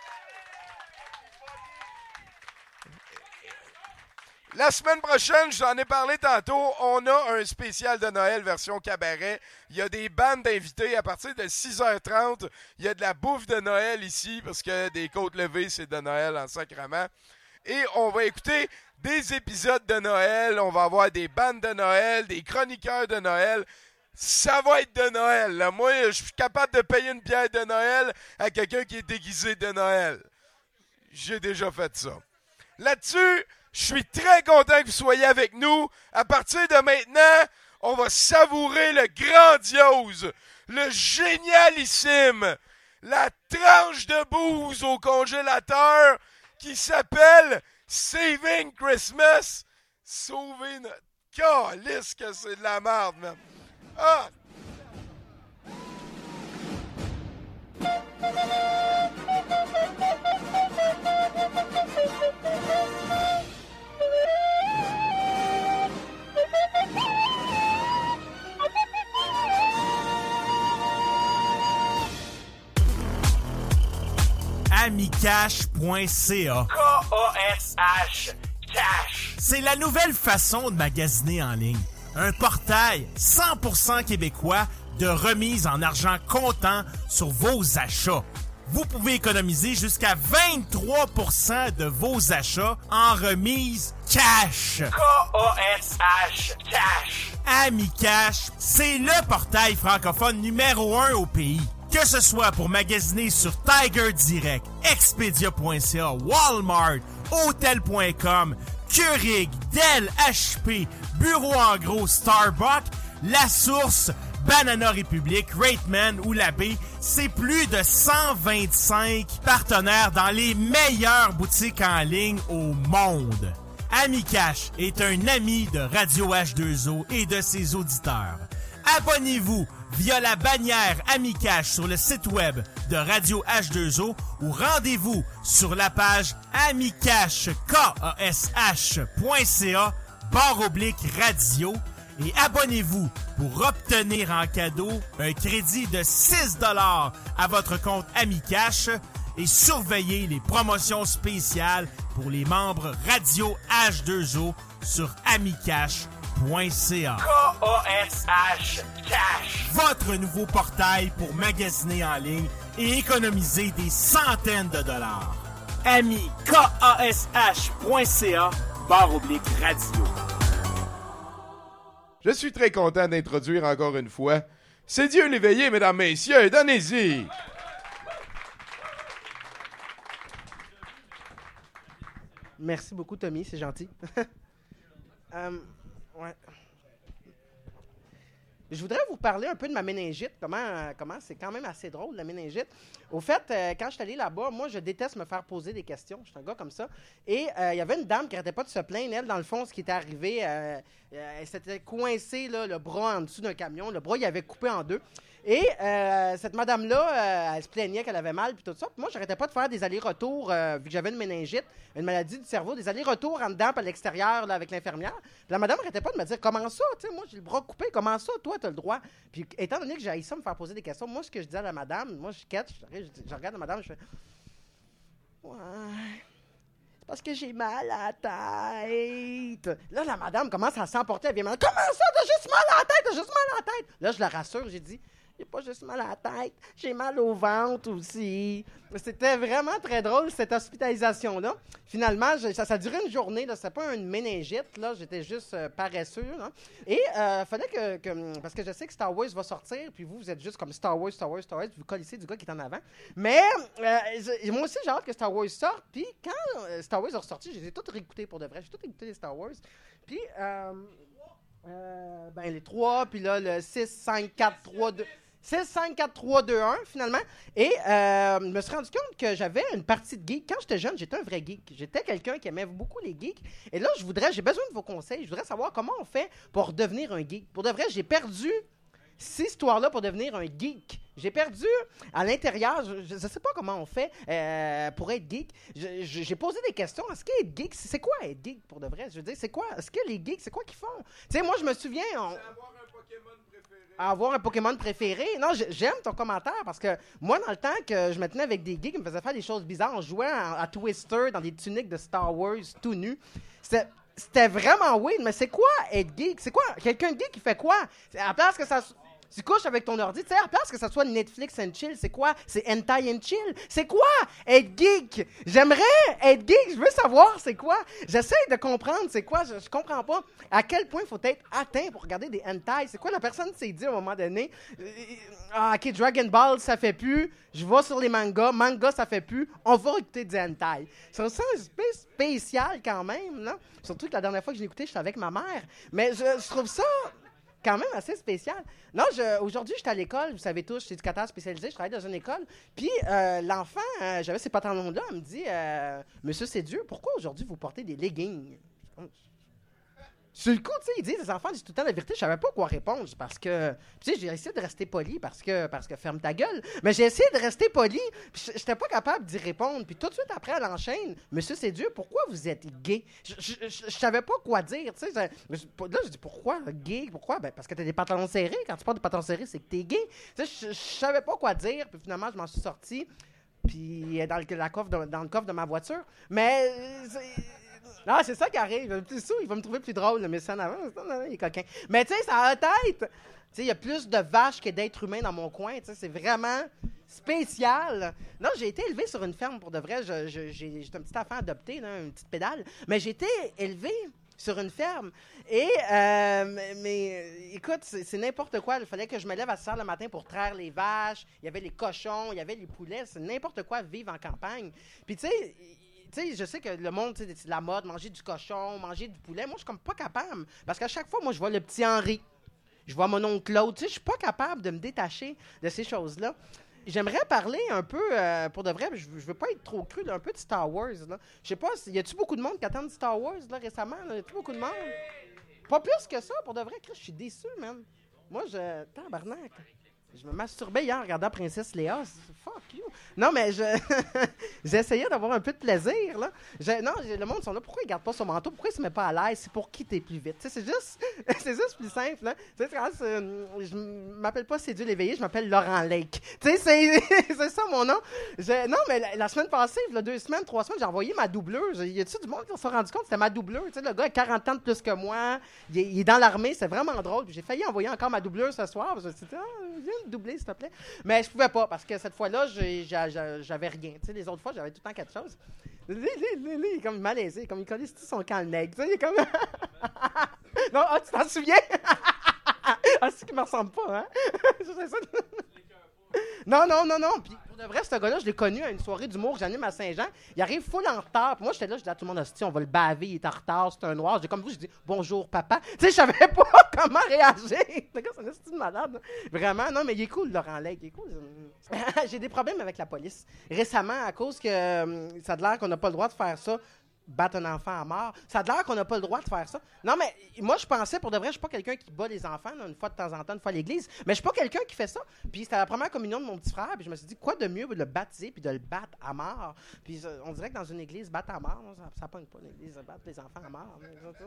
[SPEAKER 5] La semaine prochaine, je vous en ai parlé tantôt, on a un spécial de Noël version cabaret. Il y a des bandes d'invités à partir de 6h30. Il y a de la bouffe de Noël ici parce que des côtes levées, c'est de Noël en sacrement. Et on va écouter des épisodes de Noël. On va avoir des bandes de Noël, des chroniqueurs de Noël. Ça va être de Noël. Là. Moi, je suis capable de payer une bière de Noël à quelqu'un qui est déguisé de Noël. J'ai déjà fait ça. Là-dessus... Je suis très content que vous soyez avec nous. À partir de maintenant, on va savourer le grandiose, le génialissime, la tranche de bouse au congélateur qui s'appelle Saving Christmas. Sauver notre... Calisse que c'est de la merde, man. Ah!
[SPEAKER 20] amicash.ca.
[SPEAKER 18] K-A-S-H. Cash.
[SPEAKER 20] C'est la nouvelle façon de magasiner en ligne. Un portail 100% québécois de remise en argent comptant sur vos achats. Vous pouvez économiser jusqu'à 23% de vos achats en remise cash.
[SPEAKER 18] K-A-S-H. Cash.
[SPEAKER 20] Amicash, c'est le portail francophone numéro 1 au pays. Que ce soit pour magasiner sur Tiger Direct, Expedia.ca, Walmart, Hotel.com, Keurig, Dell, HP, Bureau en gros, Starbucks, La Source, Banana Republic, Rateman ou La Baie, c'est plus de 125 partenaires dans les meilleures boutiques en ligne au monde. Amicash est un ami de Radio H2O et de ses auditeurs. Abonnez-vous via la bannière Amicash sur le site web de Radio H2O ou rendez-vous sur la page amicashkash.ca/radio et abonnez-vous pour obtenir en cadeau un crédit de 6 $ à votre compte Amicash et surveillez les promotions spéciales pour les membres Radio H2O sur amicash.ca.
[SPEAKER 18] K-A-S-H. Cash.
[SPEAKER 20] Votre nouveau portail pour magasiner en ligne et économiser des centaines de dollars. amicashca/radio.
[SPEAKER 5] Je suis très content d'introduire encore une fois. C'est Dieu l'éveillé, mesdames, messieurs. Donnez-y.
[SPEAKER 21] Merci beaucoup, Tommy. C'est gentil. Ouais. Je voudrais vous parler un peu de ma méningite. Comment c'est quand même assez drôle, la méningite. Au fait, quand je suis allé là-bas, moi, je déteste me faire poser des questions. Je suis un gars comme ça. Et il y avait une dame qui n'arrêtait pas de se plaindre. Elle, dans le fond, ce qui était arrivé, elle s'était coincée là, le bras en dessous d'un camion. Le bras, il avait coupé en deux. Et cette madame-là, elle se plaignait qu'elle avait mal, puis tout ça. Puis moi, j'arrêtais pas de faire des allers-retours, vu que j'avais une méningite, une maladie du cerveau, des allers-retours en dedans, puis à l'extérieur, là, avec l'infirmière. Puis la madame n'arrêtait pas de me dire, comment ça, tu sais, moi, j'ai le bras coupé, comment ça, toi, t'as le droit. Puis étant donné que j'ai ça me faire poser des questions, moi, ce que je dis à la madame, moi, je regarde la madame, je fais, ouais, c'est parce que j'ai mal à la tête. Là, la madame commence à s'emporter, elle vient me dire, comment ça, t'as juste mal à la tête, t'as juste mal à la tête. Là, je la rassure, j'ai dit, j'ai pas juste mal à la tête, j'ai mal au ventre aussi. C'était vraiment très drôle, cette hospitalisation-là. Finalement, ça a duré une journée, là, c'était pas une méningite, là, j'étais juste paresseux. Là. Et fallait que... Parce que je sais que Star Wars va sortir, puis vous êtes juste comme Star Wars, vous collissez du gars qui est en avant. Mais moi aussi, j'ai hâte que Star Wars sorte, puis quand Star Wars est ressorti, je les ai toutes réécoutées pour de vrai. J'ai tout écouté les Star Wars. Puis... les 3, puis là, le 6, 5, 4, 3, 2... 6, 5, 4, 3, 2, 1, finalement. Et je me suis rendu compte que j'avais une partie de geek. Quand j'étais jeune, j'étais un vrai geek. J'étais quelqu'un qui aimait beaucoup les geeks. Et là, j'ai besoin de vos conseils. Je voudrais savoir comment on fait pour devenir un geek. Pour de vrai, j'ai perdu cette histoire-là pour devenir un geek. J'ai perdu à l'intérieur. Je ne sais pas comment on fait pour être geek. J'ai posé des questions. Est-ce qu'être geek, c'est quoi être geek pour de vrai? Je veux dire, c'est quoi? Est-ce que les geeks, c'est quoi qu'ils font? Tu sais, moi, je me souviens... Avoir un Pokémon préféré. Non, j'aime ton commentaire parce que moi, dans le temps que je me tenais avec des geeks, ils me faisaient faire des choses bizarres. On jouait à Twister dans des tuniques de Star Wars tout nu. C'était vraiment weird, mais c'est quoi être geek? C'est quoi? Quelqu'un de geek qui fait quoi? À la place que ça... Tu couches avec ton ordi, tu sais, à la place que ça soit Netflix and chill, c'est quoi? C'est hentai and chill. C'est quoi être geek? J'aimerais être geek, je veux savoir c'est quoi. J'essaie de comprendre c'est quoi, je comprends pas à quel point il faut être atteint pour regarder des hentai. C'est quoi la personne s'est dit à un moment donné? Ok, Dragon Ball, ça fait plus. Je vais sur les mangas. Manga, ça fait plus. On va écouter du hentai. C'est ça un peu spécial quand même, non? Surtout que la dernière fois que je l'ai écouté, j'étais avec ma mère. Mais je trouve ça... quand même assez spécial. Non, aujourd'hui, j'étais à l'école, vous savez tous, je suis éducateur spécialisé, je travaille dans une école. Puis l'enfant, j'avais ces pantalons-là, elle me dit Monsieur Sédieu, pourquoi aujourd'hui vous portez des leggings? Sur le coup, tu sais, ils disent, les enfants disent tout le temps la vérité, je savais pas quoi répondre, parce que, tu sais, j'ai essayé de rester poli, parce que ferme ta gueule, mais j'ai essayé de rester poli, puis j'étais pas capable d'y répondre, puis tout de suite après, elle enchaîne, Monsieur Sédieu, pourquoi vous êtes gay? Je savais pas quoi dire, tu sais, là, je dis, pourquoi gay? Pourquoi? Ben, parce que t'as des pantalons serrés, quand tu portes des pantalons serrés, c'est que t'es gay, tu sais, je savais pas quoi dire, puis finalement, je m'en suis sorti. Puis dans le coffre de ma voiture. Mais... non, c'est ça qui arrive. Plus sous, il va me trouver plus drôle, le médecin en avant. Il est coquin. Mais tu sais, ça a la tête. Tu sais, il y a plus de vaches que d'êtres humains dans mon coin. Tu sais, c'est vraiment spécial. Non, j'ai été élevé sur une ferme pour de vrai. J'étais un petit enfant adopté, là, une petite pédale. Mais j'ai été élevé sur une ferme. Et, mais écoute, c'est n'importe quoi. Il fallait que je me lève à 6 heures le matin pour traire les vaches. Il y avait les cochons, il y avait les poulets. C'est n'importe quoi vivre en campagne. Puis tu sais, je sais que le monde, c'est de la mode, manger du cochon, manger du poulet. Moi, je suis comme pas capable. Parce qu'à chaque fois, moi, je vois le petit Henri. Je vois mon oncle Claude. Tu sais, je suis pas capable de me détacher de ces choses-là. J'aimerais parler un peu, pour de vrai, je veux pas être trop cru, là, un peu de Star Wars. Là. Je sais pas, y a-tu beaucoup de monde qui attend Star Wars là, récemment? Là? Y a-tu beaucoup de monde? Pas plus que ça, pour de vrai, Chris, je suis déçu, man. Moi, tabarnak. Je me masturbais hier en regardant Princesse Léa. Fuck you. Non, mais j'essayais d'avoir un peu de plaisir, là. Le monde sont là. Pourquoi ils gardent pas son manteau? Pourquoi ils se mettent pas à l'aise? C'est pour quitter plus vite. Tu sais, c'est juste plus simple, là. Tu sais, je m'appelle pas Cédule Éveillé, je m'appelle Laurent Lake. Tu sais, c'est ça mon nom. Non, mais la semaine passée, il y a 2 semaines, 3 semaines, j'ai envoyé ma doubleuse. Y a-tu du monde qui s'est rendu compte que c'était ma doubleuse? Tu sais, le gars a 40 ans de plus que moi. Il est dans l'armée, c'est vraiment drôle. Puis j'ai failli envoyer encore ma doubleuse ce soir. Je me suis dit, viens me doubler, s'il te plaît. Mais je pouvais pas, parce que cette fois-là, j'avais rien. Tu sais, les autres fois, j'avais tout le temps quelque chose. Il est comme malaisé, comme il connaît son camp le nègre. Tu sais, il est comme... non, tu t'en souviens? C'est ce qui me ressemble pas, hein? Non. Puis pour de vrai, ce gars-là, je l'ai connu à une soirée d'humour que j'anime à Saint-Jean. Il arrive full en retard. Puis moi, j'étais là, je dis à tout le monde, on va le baver, il est en retard, c'est un noir. J'ai comme vous, je dis bonjour, papa. Tu sais, je savais pas comment réagir. Le gars, c'est un style malade. Vraiment, non, mais il est cool, Laurent Lake. Il est cool. J'ai des problèmes avec la police. Récemment, à cause que ça a l'air qu'on n'a pas le droit de faire ça. Battre un enfant à mort. Ça a l'air qu'on n'a pas le droit de faire ça. Non, mais moi, je pensais, pour de vrai, je suis pas quelqu'un qui bat les enfants, là, une fois de temps en temps, une fois à l'église, mais je suis pas quelqu'un qui fait ça. Puis c'était la première communion de mon petit frère, puis je me suis dit, quoi de mieux de le baptiser puis de le battre à mort? Puis on dirait que dans une église, battre à mort, non, ça pogne pas l'église, battre les enfants à mort.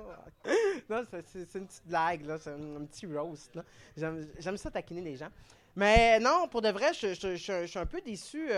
[SPEAKER 21] Non, c'est une petite blague, là, c'est un petit roast. Là. J'aime ça taquiner les gens. Mais non, pour de vrai, je suis un peu déçu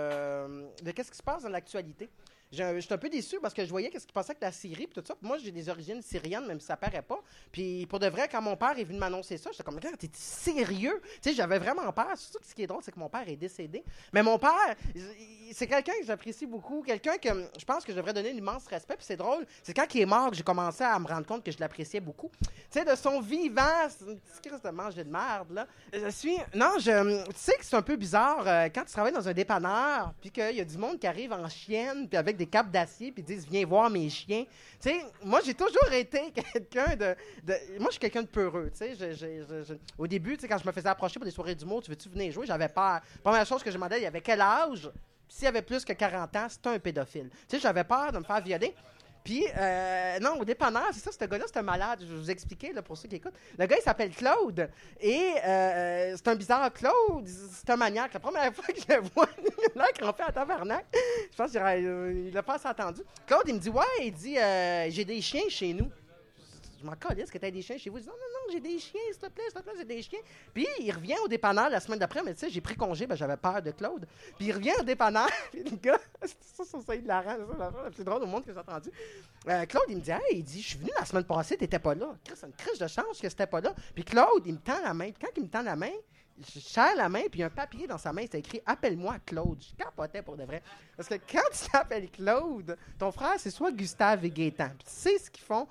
[SPEAKER 21] de qu'est-ce qui se passe dans l'actualité. Je suis un peu déçu parce que je voyais ce qui passait avec la Syrie et tout ça. Puis moi, j'ai des origines syriennes, même si ça paraît pas. Puis pour de vrai, quand mon père est venu m'annoncer ça, j'étais comme, t'es sérieux? Tu sais, j'avais vraiment peur. Surtout que ce qui est drôle, c'est que mon père est décédé. Mais mon père, c'est quelqu'un que j'apprécie beaucoup. Quelqu'un que je pense que je devrais donner l'immense respect. Puis c'est drôle, c'est quand il est mort que j'ai commencé à me rendre compte que je l'appréciais beaucoup. Tu sais, de son vivant, c'est une petite crise de manger de merde, là. Tu sais que c'est un peu bizarre quand tu travailles dans un dépanneur, puis qu'il y a du monde qui arrive en chienne, puis avec des capes d'acier, puis disent viens voir mes chiens. Tu sais, moi j'ai toujours été quelqu'un moi je suis quelqu'un de peureux. Tu sais, au début, tu sais, quand je me faisais approcher pour des soirées d'humour, tu veux-tu venir jouer, j'avais peur. Première chose que je demandais, il y avait quel âge? Puis s'il y avait plus que 40 ans, c'était un pédophile. Tu sais, j'avais peur de me faire violer. Puis, non, au dépanneur, c'est ça, ce gars-là, c'est un malade. Je vais vous expliquer, là, pour ceux qui écoutent. Le gars, il s'appelle Claude. Et c'est un bizarre Claude. C'est un maniaque. La première fois que je le vois, il a crampé à tabarnak. Je pense qu'il n'a pas assez entendu. Claude, il me dit, ouais, il dit, j'ai des chiens chez nous. Je m'en calisse que t'as des chiens chez vous. Je dis, non, j'ai des chiens, s'il te plaît, j'ai des chiens. Puis il revient au dépanneur la semaine d'après, mais tu sais, j'ai pris congé, j'avais peur de Claude. Puis il revient au dépanneur, puis le gars, ça hilarant, c'est la plus drôle au monde que j'ai entendu. Claude, il me dit, hey, il dit, je suis venu la semaine passée, t'étais pas là. C'est une crise de chance que c'était pas là. Puis Claude, il me tend la main. Puis quand il me tend la main, je serre la main, puis il y a un papier dans sa main, c'est écrit « Appelle-moi Claude ». Je capotais pour de vrai. Parce que quand tu t'appelles Claude, ton frère, c'est soit Gustave et Gaétan. Puis tu sais ce qu'ils font.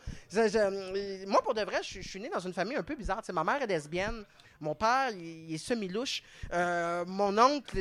[SPEAKER 21] Moi, pour de vrai, je suis né dans une famille un peu bizarre. Tu sais, ma mère est lesbienne. Mon père, il est semi-louche. Mon oncle,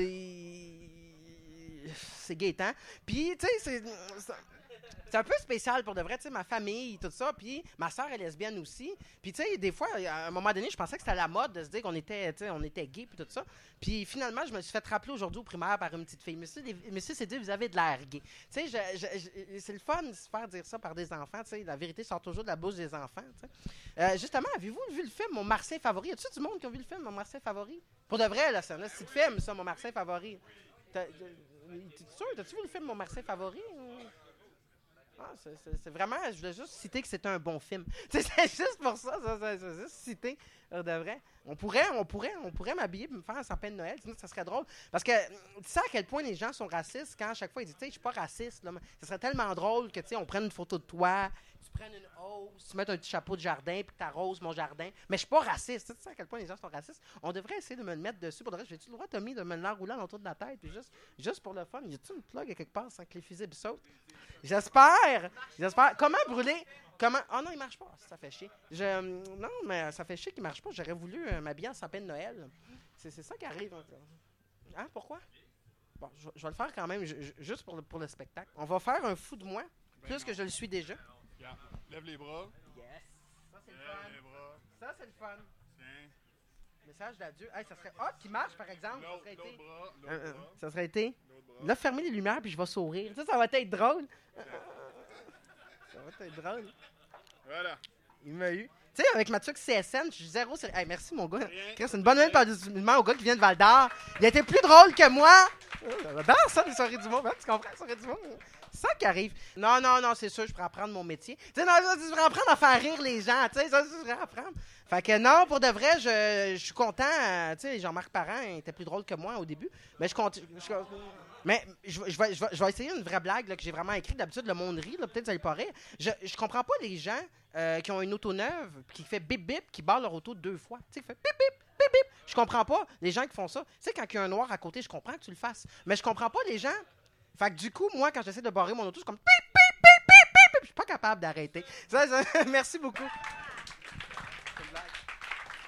[SPEAKER 21] c'est Gaétan. Puis, tu sais, c'est un peu spécial pour de vrai, tu sais, ma famille, tout ça, puis ma soeur est lesbienne aussi. Puis, tu sais, des fois, à un moment donné, je pensais que c'était à la mode de se dire qu'on était, tu sais, on était gay, puis tout ça. Puis, finalement, je me suis fait rappeler aujourd'hui au primaire par une petite fille. Monsieur s'est dit, vous avez de l'air gay. Tu sais, c'est le fun de se faire dire ça par des enfants, tu sais. La vérité sort toujours de la bouche des enfants, tu sais. Justement, avez-vous vu le film Mon Martien favori? Y a-tu du monde qui a vu le film Mon Martien favori? Pour de vrai, là, c'est un petit film, ça, Mon Martien favori. T'es sûr? T'as-tu vu le film Mon Martien favori? Ah, c'est vraiment, je voulais juste citer que c'était un bon film. C'est juste pour ça, c'est juste citer, de vrai. On pourrait m'habiller et me faire un sapin de Noël, sinon ça serait drôle. Parce que tu sais à quel point les gens sont racistes quand à chaque fois ils disent, tu sais, je suis pas raciste, là, mais ça serait tellement drôle que, tu sais, on prenne une photo de toi, tu prennes une hausse, tu mets un petit chapeau de jardin puis tu arroses mon jardin. Mais je suis pas raciste, tu sais à quel point les gens sont racistes. On devrait essayer de me le mettre dessus. Pour le reste, j'ai-tu le droit, Tommy, de me l'enrouler autour de la tête, puis juste pour le fun. Y a-tu une plug à quelque part sans que les fusibles sautent? J'espère. Comment brûler? Oh non, il marche pas. Ça fait chier. Non, mais ça fait chier qu'il marche pas. J'aurais voulu m'habiller en sapin de Noël. C'est ça qui arrive. Hein, pourquoi? Bon, je vais le faire quand même, juste pour le spectacle. On va faire un fou de moi, plus que je le suis déjà.
[SPEAKER 13] Yeah. Lève les bras.
[SPEAKER 21] Yes. Ça, c'est le fun.
[SPEAKER 13] Les bras.
[SPEAKER 21] Ça, c'est le fun.
[SPEAKER 13] Tiens.
[SPEAKER 21] Message d'adieu. Hey, ça serait... qui marche, par exemple.
[SPEAKER 13] L'autre bras.
[SPEAKER 21] Ça serait été... Là, fermez les lumières, puis je vais sourire. Ça va être drôle. Ça va être drôle.
[SPEAKER 13] Voilà.
[SPEAKER 21] Il m'a eu. Tu sais, avec ma tuque CSN, je suis zéro sérieux. Hey, merci, mon gars. C'est une bonne nouvelle par au gars qui vient de Val-d'Or. Il a été plus drôle que moi. J'adore ça, les soirées du monde. Tu comprends, les soirées du monde? C'est ça qui arrive. Non, c'est sûr, je pourrais apprendre mon métier. Tu sais, non, je pourrais apprendre à faire rire les gens. Tu sais, ça, je pourrais apprendre. Fait que non, pour de vrai, je suis content. Tu sais, Jean-Marc Parent était plus drôle que moi au début. Mais je vais essayer une vraie blague là, que j'ai vraiment écrite. D'habitude, le monde rit. Là, peut-être ça le pas rire. Je comprends pas les gens qui ont une auto neuve qui fait bip bip, qui barre leur auto 2 fois. Tu sais, qui fait bip bip, bip bip. Je comprends pas les gens qui font ça. Tu sais, quand il y a un noir à côté, je comprends que tu le fasses. Mais je comprends pas les gens. Fait que du coup, moi, quand j'essaie de barrer mon auto, je suis comme bip bip bip bip bip. Je suis pas capable d'arrêter. Merci beaucoup.